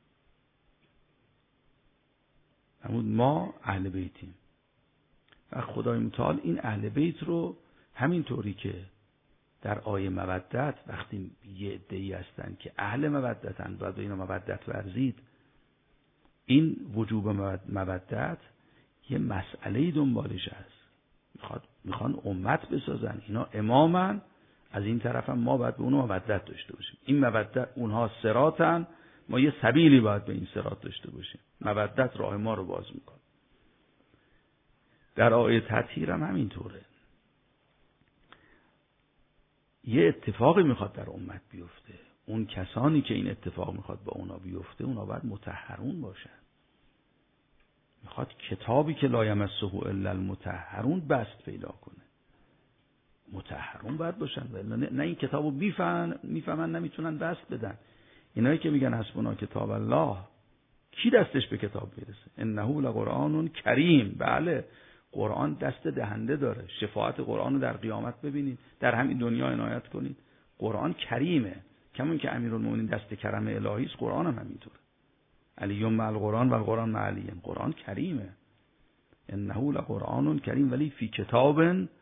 S2: همون ما اهل بیتیم و خدای متعال این اهل بیت رو همینطوری که در آیه مودت وقتی یه عده‌ای هستن که اهل مودتن باید به اینا مودت ورزید، این وجوب مودت یه مسئله دنبالش هست. میخوان امت بسازن، اینا امامن، از این طرف هم ما باید به اونها مودت داشته باشیم. این مودت، اونها صراطن، ما یه سبیلی باید به این صراط داشته باشیم. مودت راه ما رو باز میکنه. در آیه تطهیر هم همینطوره. یه اتفاقی میخواد در امت بیفته، اون کسانی که این اتفاق میخواد با اونا بیفته اونا باید مطهرون باشن. میخواد کتابی که لا یمسه الا المطهرون بست پیدا کنه. مطهرون باید باشن، نه این کتابو میفهمن نمیتونن بست بدن. اینایی که میگن حسبنا کتاب الله، کی دستش به کتاب میرسه؟ انه لقرآن کریم. بله، قرآن دست دهنده داره. شفاعت قرآن رو در قیامت ببینید، در همین دنیا عنایت کنید. قرآن کریمه، کمون که امیرالمومنین دست کرم الهی است، قرآن هم همینطوره. علی مع القرآن و القرآن مع علی. قرآن کریمه. انه لقرآن کریم ولی فی کتاب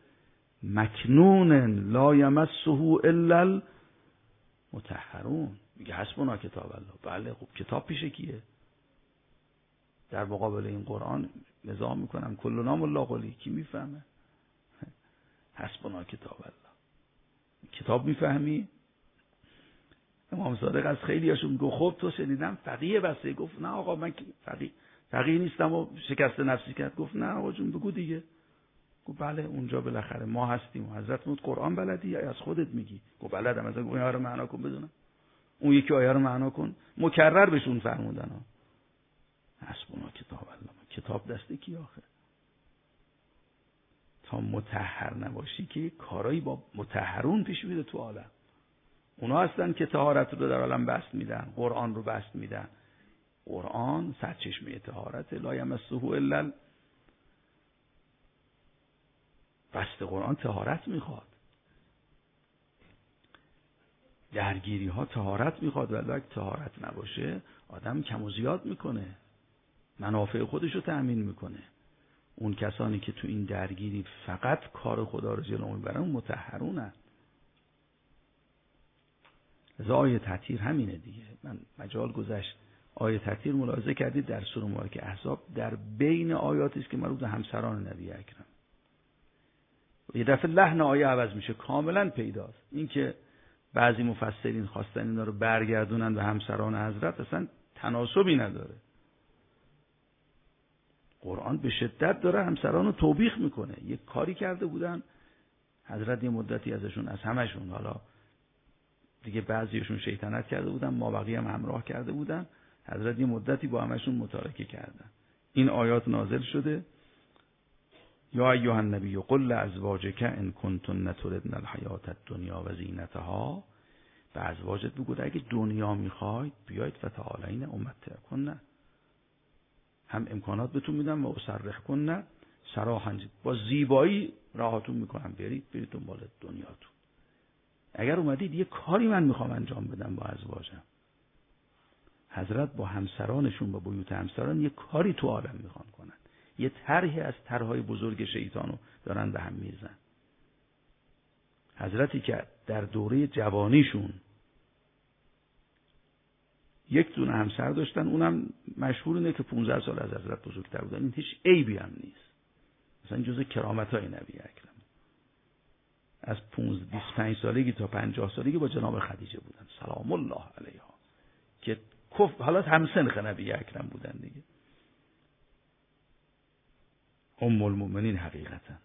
S2: مکنون لا یمسه الا المطهرون. میگه حسبنا کتاب الله. بله، خب کتاب پیش کیه؟ در مقابل این قرآن نظام میکنم کلنا ملا قلی. کی میفهمه؟ حسبنا کتاب الله. کتاب میفهمی؟ امام صادق از خیلی هاشون گفت خب تو شنیدم فقیه بسته. گفت نه آقا من فقیه نیستم و شکست نفسی کرد. گفت نه آقا جون بگو دیگه. گفت بله اونجا بالاخره ما هستیم و حضرت مود قرآن بلدی یا از خودت میگی؟ گفت بلدم. از اون آیه رو معنا کن بدونم. اون یکی آیه رو معنا کن. مکرر بهشون فرمودن ها. حسبنا کتاب الله. کتاب دست کی آخه؟ تا مطهر نباشی که کارایی با مطهرون پیش میره تو عالم. اونا هستن که طهارت رو در عالم بست میدن، قرآن رو بست میدن. قرآن سرچشمه طهارت، لا یمسه الا. بست قرآن طهارت میخواد. درگیری ها طهارت میخواد، ولی اگه طهارت نباشه آدم کم و زیاد میکنه، منافع خودش رو تأمین میکنه. اون کسانی که تو این درگیری فقط کار خدا رو جلو میبرن اون مطهرونن. از آیه تطهیر همینه دیگه. من مجال گذشت آیه تطهیر ملاحظه کردید در سوره مبارکه احزاب در بین آیاتی است که مربوط به همسران نبی اکرم. یه دفعه لحن آیه عوض میشه، کاملا پیداست. این که بعضی مفسرین خواستن اینا رو برگردونن به همسران حضرت اصلا تناسبی نداره. قرآن به شدت داره همسران رو توبیخ میکنه. یک کاری کرده بودن حضرت یه مدتی ازشون، از همشون، حالا دیگه بعضیشون شیطنت کرده بودن، ما بقیه هم همراه کرده بودن، حضرت یه مدتی با همشون متارکه کردن. این آیات نازل شده یا ایها النبی قل لازواجک ان کنتن تردن الحیات الدنیا و زینتها. به ازواجت بگو اگه دنیا میخواید بیاید فتعالین امتعکن، هم امکانات بهتون میدم و اسرحکن سراحا، با زیبایی راهاتون میکنم، برید دنبال دنیاتون. اگر اومدید یه کاری من میخوام انجام بدم با ازواجم، حضرت با همسرانشون، با بیوت همسران یه کاری تو عالم میخوان کنن، یه طرحی از طرحهای بزرگ شیطانو دارن به هم میزنن. حضرتی که در دوره جوانیشون یک دونه همسر داشتن، اونم مشهور اینه که 15 سال از حضرت بزرگتر بودن، این هیچ عیبی هم نیست، مثلا جزء کرامت‌های نبی اکرم. از 25 سالگی تا 50 سالگی با جناب خدیجه بودن سلام الله علیها، که حالا همسنخ نبی اکرم بودن دیگه. ام المؤمنین حقیقتا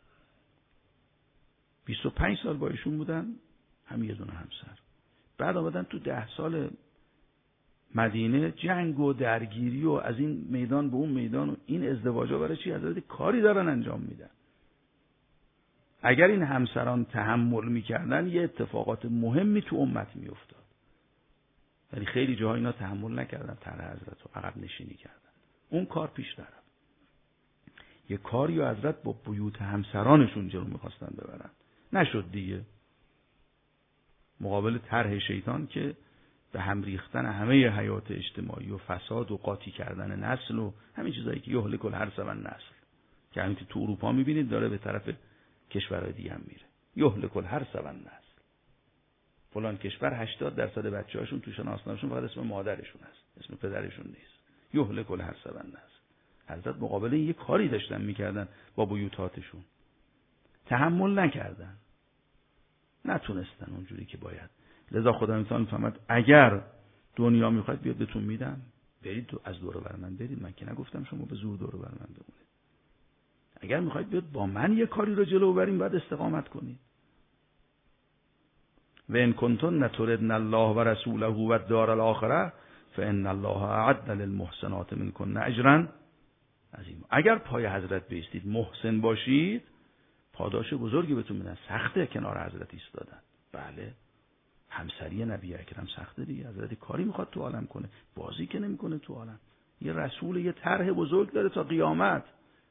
S2: 25 سال با ایشون بودن، هم یه دونه همسر. بعد آمدن تو 10 سال مدینه جنگ و درگیری و از این میدان به اون میدان و این ازدواجا برای چی؟ حضرت کاری دارن انجام میدن. اگر این همسران تحمل میکردن یه اتفاقات مهمی تو امت میافتاد، ولی خیلی جاها اینا تحمل نکردن، طرح حضرت رو عقب نشینی کردن. اون کار پیش رفت. یه کاری و حضرت با بیوت همسرانشون جلو میخواستن ببرن، نشد دیگه. مقابل طرح شیطان که به هم ریختن همه حیات اجتماعی و فساد و قاطی کردن نسل و همین چیزایی که یهلک الحرث و النسل، که همین که تو اروپا میبینید داره به طرف کشورهای دیگه هم میره. یهلک الحرث و النسل. فلان کشور 80% بچه‌هاشون تو شناسنامه‌شون فقط اسم مادرشون هست، اسم پدرشون نیست. یهلک الحرث و النسل. حضرت مقابل یه کاری داشتن میکردن با بیوتاتشون، تحمل نکردن، نتونستن اونجوری که باید. لذا خدا میفهمد اگر دنیا میخواد بیاد بهتون میدم، برید از دور بر من برید. من که نگفتم شما به زور دور بر من بمونید. اگر میخواید بیاد با من یه کاری رو جلو ببریم باید استقامت کنید. و ان کنتن تردن الله و رسوله و الدار الاخره فان الله اعد للمحسنات منکن اجرا عظیما. اگر پای حضرت بیستید، محسن باشید، پاداش بزرگی بهتون میدن. سخته کنار حضرت ایستادن، بله. همسری نبی اکرم سخته دیگه. حضرت کاری میخواد تو عالم کنه، بازی که نمیکنه تو عالم. یه رسول، یه طرح بزرگ داره تا قیامت.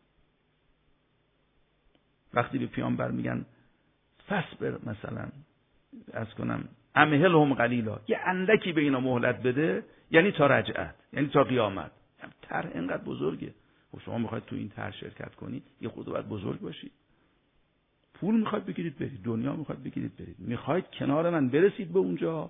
S2: وقتی به پیامبر میگن فصبر، مثلا از کنم امهلهم قلیلا، یه اندکی به اینا مهلت بده، یعنی تا رجعت، یعنی تا قیامت. طرح اینقدر بزرگه. و شما میخواید تو این طرح شرکت کنید، یه خورده باید بزرگ باشید. پول میخواید بگیرید برید، دنیا میخواید بگیرید برید، میخواید کنار من برسید به اونجا،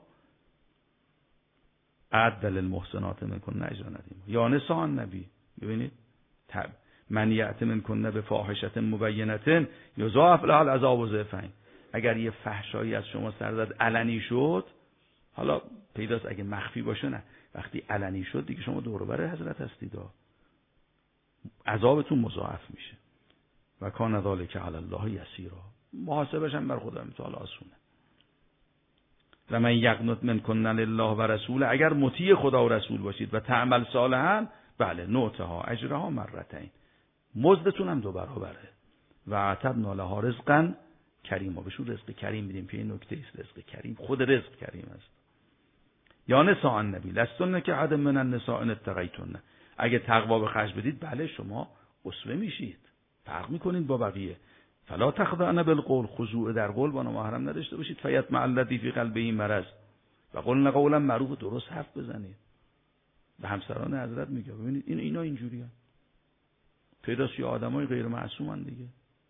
S2: اعد للمحسنات منکن اجرا عظیما. یا نساء النبی، ببینید من یأت منکن بفاحشة مبینة یضاعف لها العذاب ضعفین. اگر یه فحشایی از شما سر زد، علنی شد، حالا پیداست اگه مخفی باشه نه، وقتی علنی شد دیگه شما دور و بر حضرت هستید، عذابتون مضاعف میشه. و کان ذلک علی الله یسیرا. محاسبش هم بر خدا تعالی آسونه. و من یقنط منکن لله و رسوله، اگر مطیع خدا و رسول باشید و تعمل صالحا، بله نؤتها اجرها مرتین، مزدتون هم 2 برابره. و اعتدنا لها رزقا کریما، بهشون رزق کریم میدیم. که این نکته است، رزق کریم خود رزق کریم است. یا نساء النبی لستن که عدم من النساء ان اتقیتن، اگه تقوا به خرج بدید، بله شما اسوه میشید، فرق میکنید با بقیه. فلا تخضعن بالقول، خضوع در قول با نامحرم نداشته باشید. فیطمع الذی فی قلبه مرض و قلن قولا معروف، درست حرف بزنید. به همسران حضرت میگه ببینید اینا اینجوریه. پیداست یه آدمای غیر معصومن دیگه،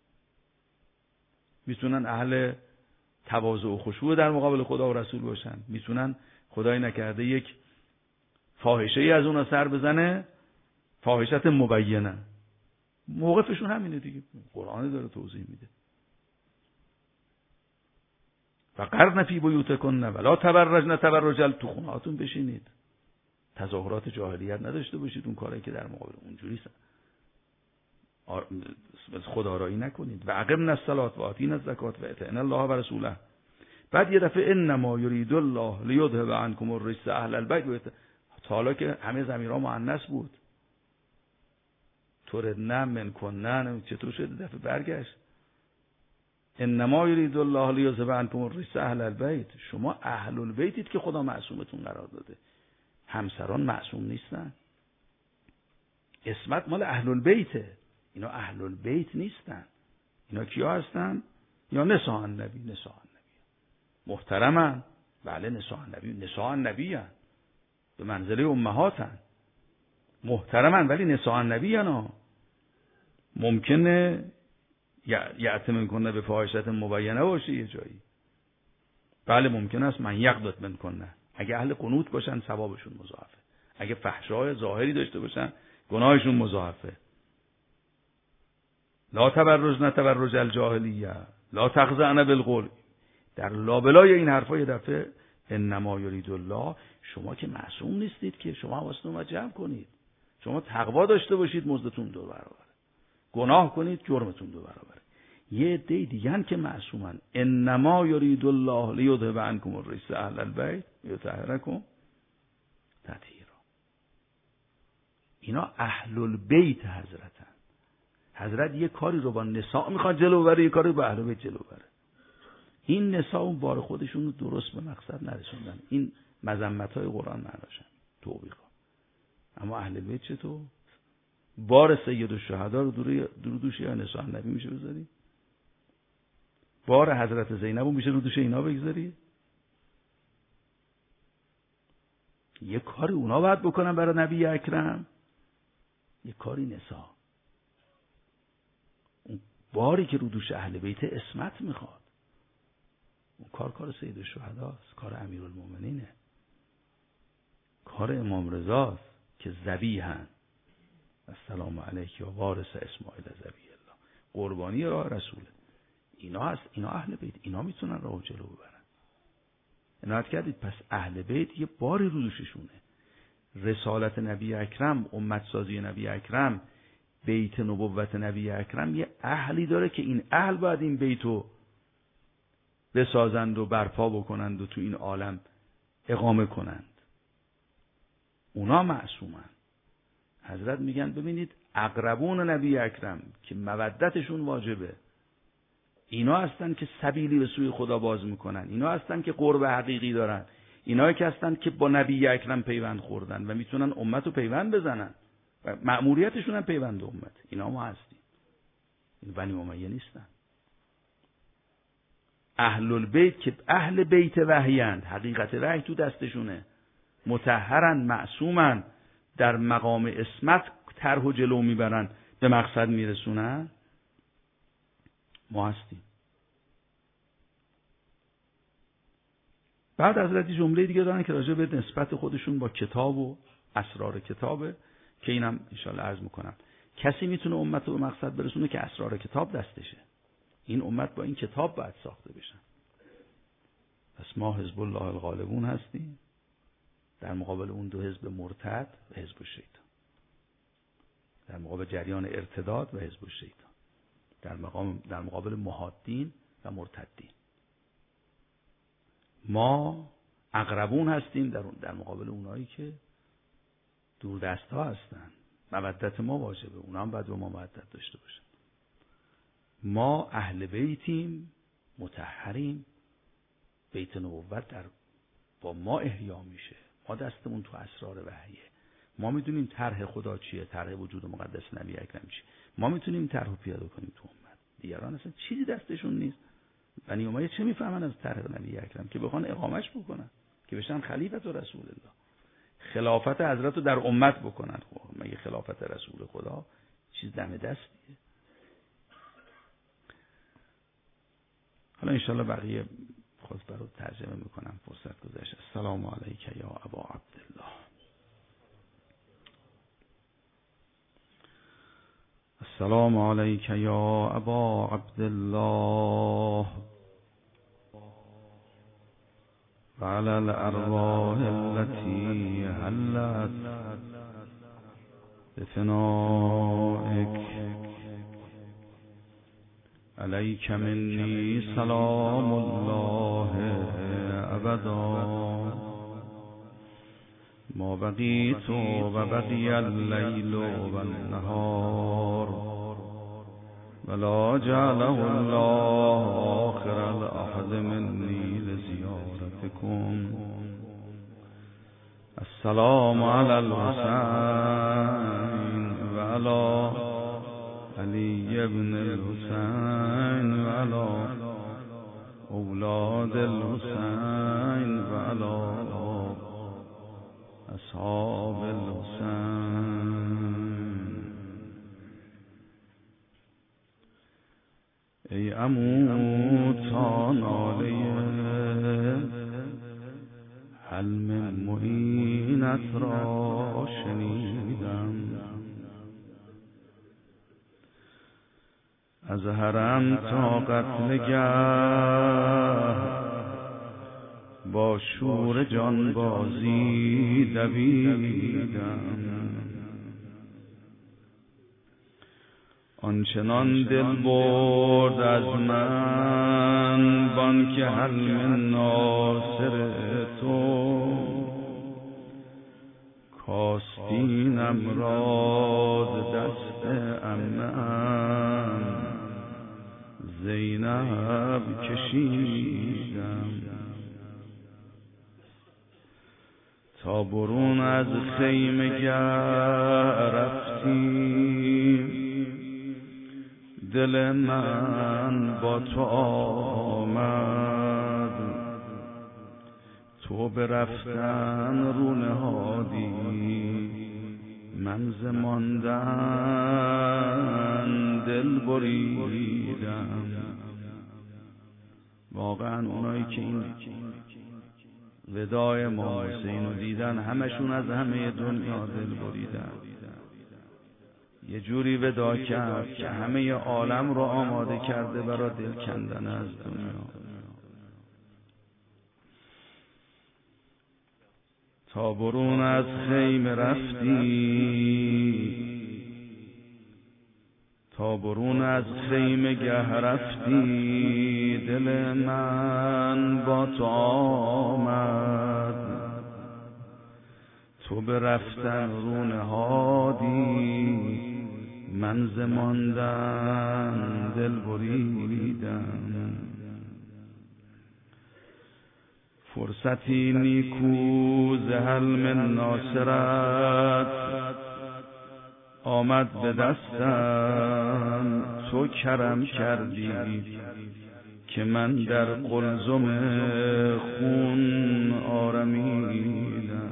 S2: میتونن اهل تواضع و خشوع در مقابل خدا و رسول باشن، میتونن خدای نکرده یک فاحشه ای از اونها سر بزنه، فاحشت مبینه، موقفشون همینه دیگه. قرآن داره توضیح میده. و قرن فی بیوتکن ولا تبرجن تبرج، تو خونهاتون بشینید، تظاهرات جاهلیت نداشته باشید. اون کاری که در مقابل اونجوری خودآرایی نکنید. و اقمنا الصلاة و آتینا الزکات و اطعنا الله و رسوله. بعد یه دفعه انما یرید الله لیذهب عنکم الرجس اهل البیت. تا حالا که همه ضمیرها مؤنث بود، تردن منکنن، چطور شد دفعه برگشت؟ انما یرید الله لیذهب عنکم الرجس اهل البیت. شما اهل البیتید که خدا معصومتون قرار داده. همسران معصوم نیستن، اسمت مال اهل البیته. اینا اهل البیت نیستن. اینا کیا هستن؟ یا نساء النبی. نساء النبی محترمن، بله. نساء النبی هن. به منزله امهاتن، محترمن، ولی نساء النبی هن. ممکنه یأت منکنه به فاحشة مبینه باشه یه جایی، بله ممکن است من یقنط منکنه. اگه اهل قنوت باشن ثوابشون مضاعفه، اگه فحشای ظاهری داشته باشن گناهشون مضاعفه. لا تبرجن تبرج الجاهلیه لا تخضعن بالقول. در لابلای این حرفا یه دفعه انما یرید الله، شما که معصوم نیستید که، شما حواستون رو جمع کنید. شما تقوا داشته باشید، مزدتون 2 برابره. گناه کنید، جرمتون 2 برابره. یه عده دیگه که معصومن. انما یرید الله لیذهب عنکم الرجس اهل البیت یطهرکم تطهیرا. اینا اهل البیت حضرتن. حضرت یه کاری رو با نساء میخواد جلو ببره، یه کاری با اهل بیت جلو ببره. این نساء اون بار خودشون رو درست به مقصد نرسوندن. این مذمت‌های قرآن معناشن، توبیخا. اما اهل بیت چطور؟ بار سید الشهدا رو دور دوش یا نساء نبی میشه بذاری؟ بار حضرت زینب رو میشه رو دوش اینا بگذاری؟ یه کاری اونا باید بکنن برای نبی اکرم، یه کاری نساء. اون باری که رو دوش اهل بیت اسمت میخواد، اون کار سید الشهداست، کار امیرالمومنینه، کار امام رضاست که ذبیحن السلام علیک یا وارث اسماعیل ذبیح الله، قربانی راه رسوله. اینا اهل بیت، اینا میتونن راهو جلو ببرن. عنایت کردید؟ پس اهل بیت یه باری رو دوششونه. رسالت نبی اکرم، امت سازی نبی اکرم، بیت نبوت نبی اکرم یه اهلی داره که این اهل باید این بیتو بسازند و برپا بکنند و تو این عالم اقامه کنند. اونا معصومن. حضرت میگن ببینید اقربون نبی اکرم که مودتشون واجبه، اینا هستن که سبیلی به سوی خدا باز میکنن، اینا هستن که قرب حقیقی دارن، اینا که هستن که با نبی اکرم پیوند خوردن و میتونن امتو پیوند بزنن و مأموریتشون هم پیوند امت. اینا ما هستیم. این بنی امیه نیستن. اهل البیت که اهل بیت وحیند، حقیقت وحی تو دستشونه، مطهرن، معصومن، در مقام اسمت طرح و جلو میبرن، به مقصد میرسونن. ما هستیم. بعد حضرت جمله دیگه دارن که راجع به نسبت خودشون با کتاب و اسرار کتابه که اینم انشاءالله عرض میکنم. کسی میتونه امت رو به مقصد برسونه که اسرار کتاب دستشه. این امت با این کتاب باید ساخته بشن. پس ما حزب الله الغالبون هستیم در مقابل اون دو حزب مرتد و حزب الشیطان، در مقابل جریان ارتداد و حزب الشیطان، در مقابل محادین و مرتدین. ما اقربون هستیم در مقابل اونایی که دور دست ها هستن. مودت ما واجبه، اونا هم باید با ما مودت داشته باشن. ما اهل بیتیم، مطهریم، بیت نبوت با ما احیا میشه. ما دستمون تو اسرار وحیه. ما میدونیم طرح خدا چیه، طرح وجود مقدس نبی اکرم چیه. ما میتونیم طرحو پیاده کنیم تو امت. دیگران اصلا چیزی دستشون نیست. بنی امیه چه میفهمن از طرح نبی اکرم که بخوان اقامش بکنن، که بشن خلیفت و رسول الله، خلافت حضرت رو در امت بکنن. خب مگه خلافت رسول خدا چیز دم دستیه؟ حالا انشالله بقیه خطبه رو ترجمه میکنم، فرصت گذشت. السلام علیک یا ابا عبدالله. السلام علیک یا ابا عبدالله و علی الارواح التي حلت بفنائک علیک منی سلام الله ابدا ما بقیت و بقی اللیل و النهار ولا جعله الله آخر العهد منی لزیارتکم. السلام علی الحسین و علی علی ابن الحسین و علی اولاد الحسین و علی اصحاب الحسین. ای عمو تا ناله حلم معینت را شنیدم، از حرم تا قتلگه با شور جانبازی دویدم. آنچنان دل برد از من بانکه حلم ناصر تو، کاستینم راز دست عمم زینب کشیدم تا برون از خیمه رفتیم دل من با تو آمد تو برفتن رو نهادی من ز ماندن دل بریدم. واقعا اونایی که این وداع امام حسین رو دیدن همشون از همه دنیا دل بریدن. یه جوری ودا کرد که همه عالم رو آماده کرده برای دل کندن از دنیا. تا برون از خیمه رفتی تا برون از خیمه گه رفتی دل من با تو آمد تو به رفتن رو نهادی من ز ماندن دل بریدم. فرصتی نیکو ز حلم ناصرت آمد به دستم تو کرم کردی که من در قلزم خون آرمیدم.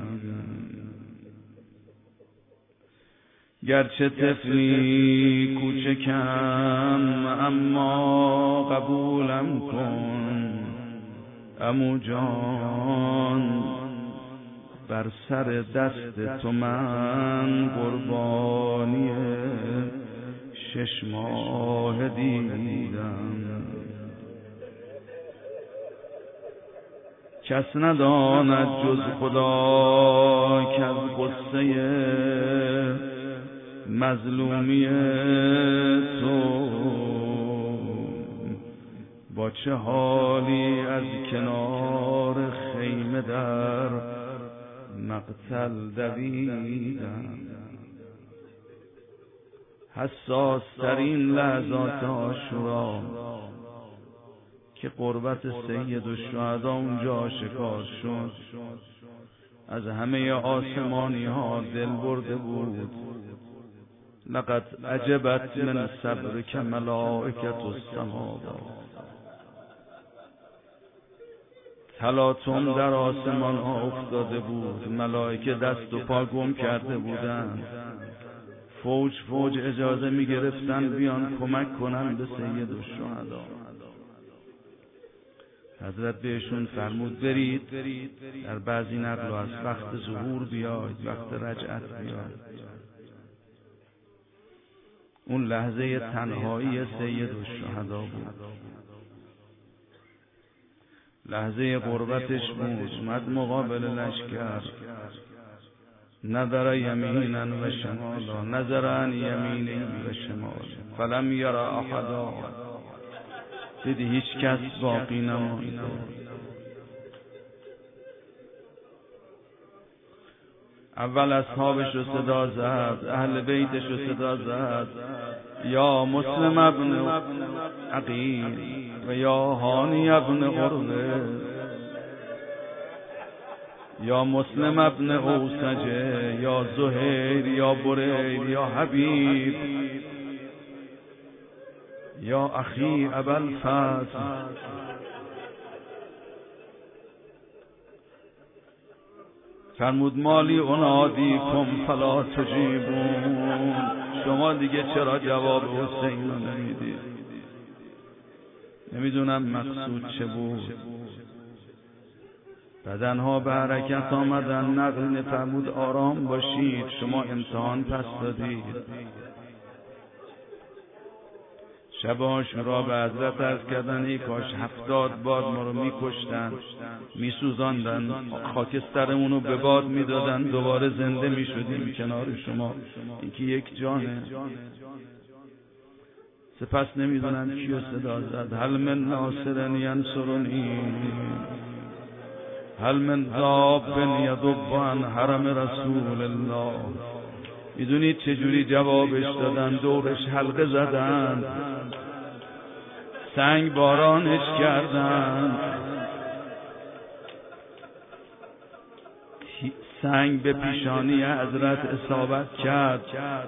S2: گرچه طفلی کوچکم اما قبولم کن عمو جان بر سر دست تو من قربانی 6 ماه دیدم. کس نداند جز خدا که از قصه مظلومی تو با چه حالی از کنار خیمه در مقتل دویدم. حساس ترین لحظات عاشورا که قربت سید الشهدا اونجا شکار شد از همه آسمانی ها دل برده بود. لقد عجبت من صبرک ملائکة السماوات. تلاطم در آسمان ها افتاده بود، ملائکه دست و پا گم کرده بودند، فوج فوج اجازه می گرفتن بیان کمک کنن به سید الشهدا. حضرت بهشون فرمود برید در بعضی نقل از وقت ظهور بیاید، وقت رجعت بیاید. اون لحظه تنهایی سید الشهدا بود، لحظه غربتش بود. اومد مقابل لشکر، نظر یمینا و شمالا، نظر عن یمین و شمال، فلم یر احدا، دید هیچ کس باقی نمانده. اول اصحابش رو صدا زد، اهل بیتش رو صدا زد، یا مسلم ابن عقیل و یا هانی ابن عروه، یا مسلم ابن اوسجه، یا زهیر، یا بریر، یا حبیب، یا اخی ابوالفضل. فرمود مالی انادی کم فلا تجیبون، شما دیگه چرا جواب حسین رو نمیدید؟ نمیدونم مقصود چه بود. بدنها به حرکت آمدن، نقل فرمود آرام باشید، شما امتحان پس دادید. شب عاشورا به حضرت عرض کردن ای کاش 70 بار ما رو میکشتن، میسوزاندن، خاکسترمون رو به باد میدادن، دوباره زنده میشدیم کنار شما. این که یک جانه. سپس نمیدونن کیو صدا زد، هل من ناصر ینصرنی، هل من ذاب یذب عن حرم رسول الله. میدونید چجوری جوابش دادن؟ دورش حلقه زدن، سنگ بارانش کردن، سنگ به پیشانی حضرت اصابت کرد.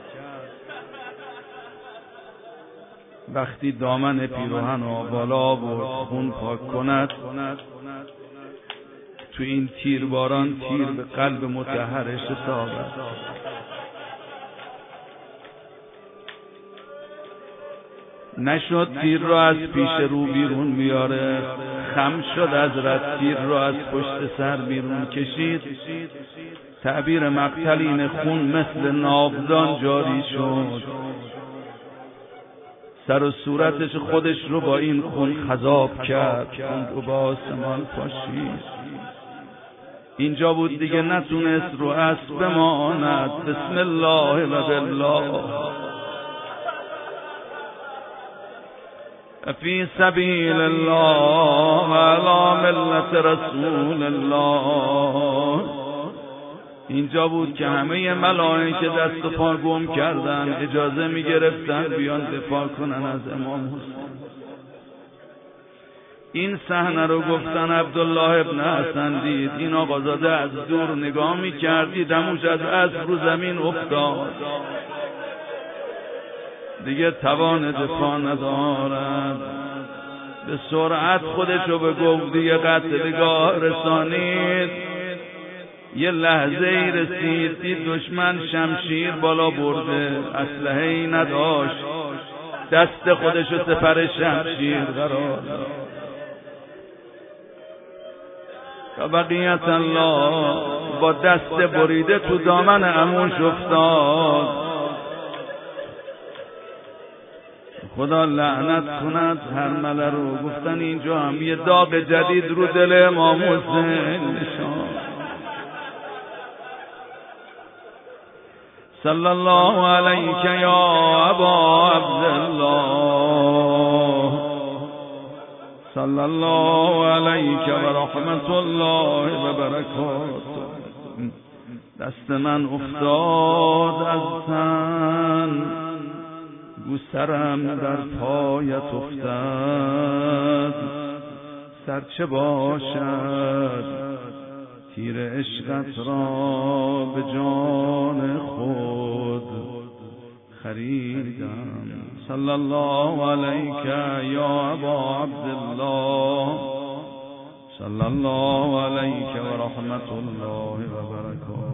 S2: وقتی دامن پیراهن را بالا برد خون پاک کند، تو این تیرباران تیر به قلب مطهرش اصابت. نشد تیر را از پیش رو بیرون بیاره، خم شد حضرت، تیر را از پشت سر بیرون کشید. تعبیر مقتلین خون مثل ناودان جاری شد، سر و صورتش خودش رو با این خون خضاب کرد، خون رو با آسمان پاشید. اینجا بود دیگه نتونست رو اسب بماند. بسم الله و بالله فی سبیل الله و علی ملت رسول الله. اینجا بود که همه ملائکه دست و پا گم کردن، اجازه می گرفتن بیان دفاع کنن از امام حسین. این صحنه رو گفتن عبدالله ابن حسن دید. این آقازاده از دور نگاه می کردی، دموش از اسب رو زمین افتاد، دیگه توان دفاع ندارد. به سرعت خودشو به گودی قتلگاه رسانید. یه لحظه ای رسید دید دشمن شمشیر بالا برده، اسلحه ای نداشت، دست خودشو سپر شمشیر قرار داد. تا بقیت الله با دست بریده تو دامن عموش افتاد. خدا لعنت کند هر مله رو. گفتن اینجا هم یه داغ جدید رو دل امام حسین نشان. صلی الله علیک یا ابا عبدالله، صلی الله علیک و رحمت الله و برکاته. دست من افتاد از تن، گوسرم در پایت افتاد. سر چه باشد تیر عشقت را به جان خود خریدم. صلی الله علیک یا ابا عبدالله، صلی الله علیک و رحمت الله و برکاته.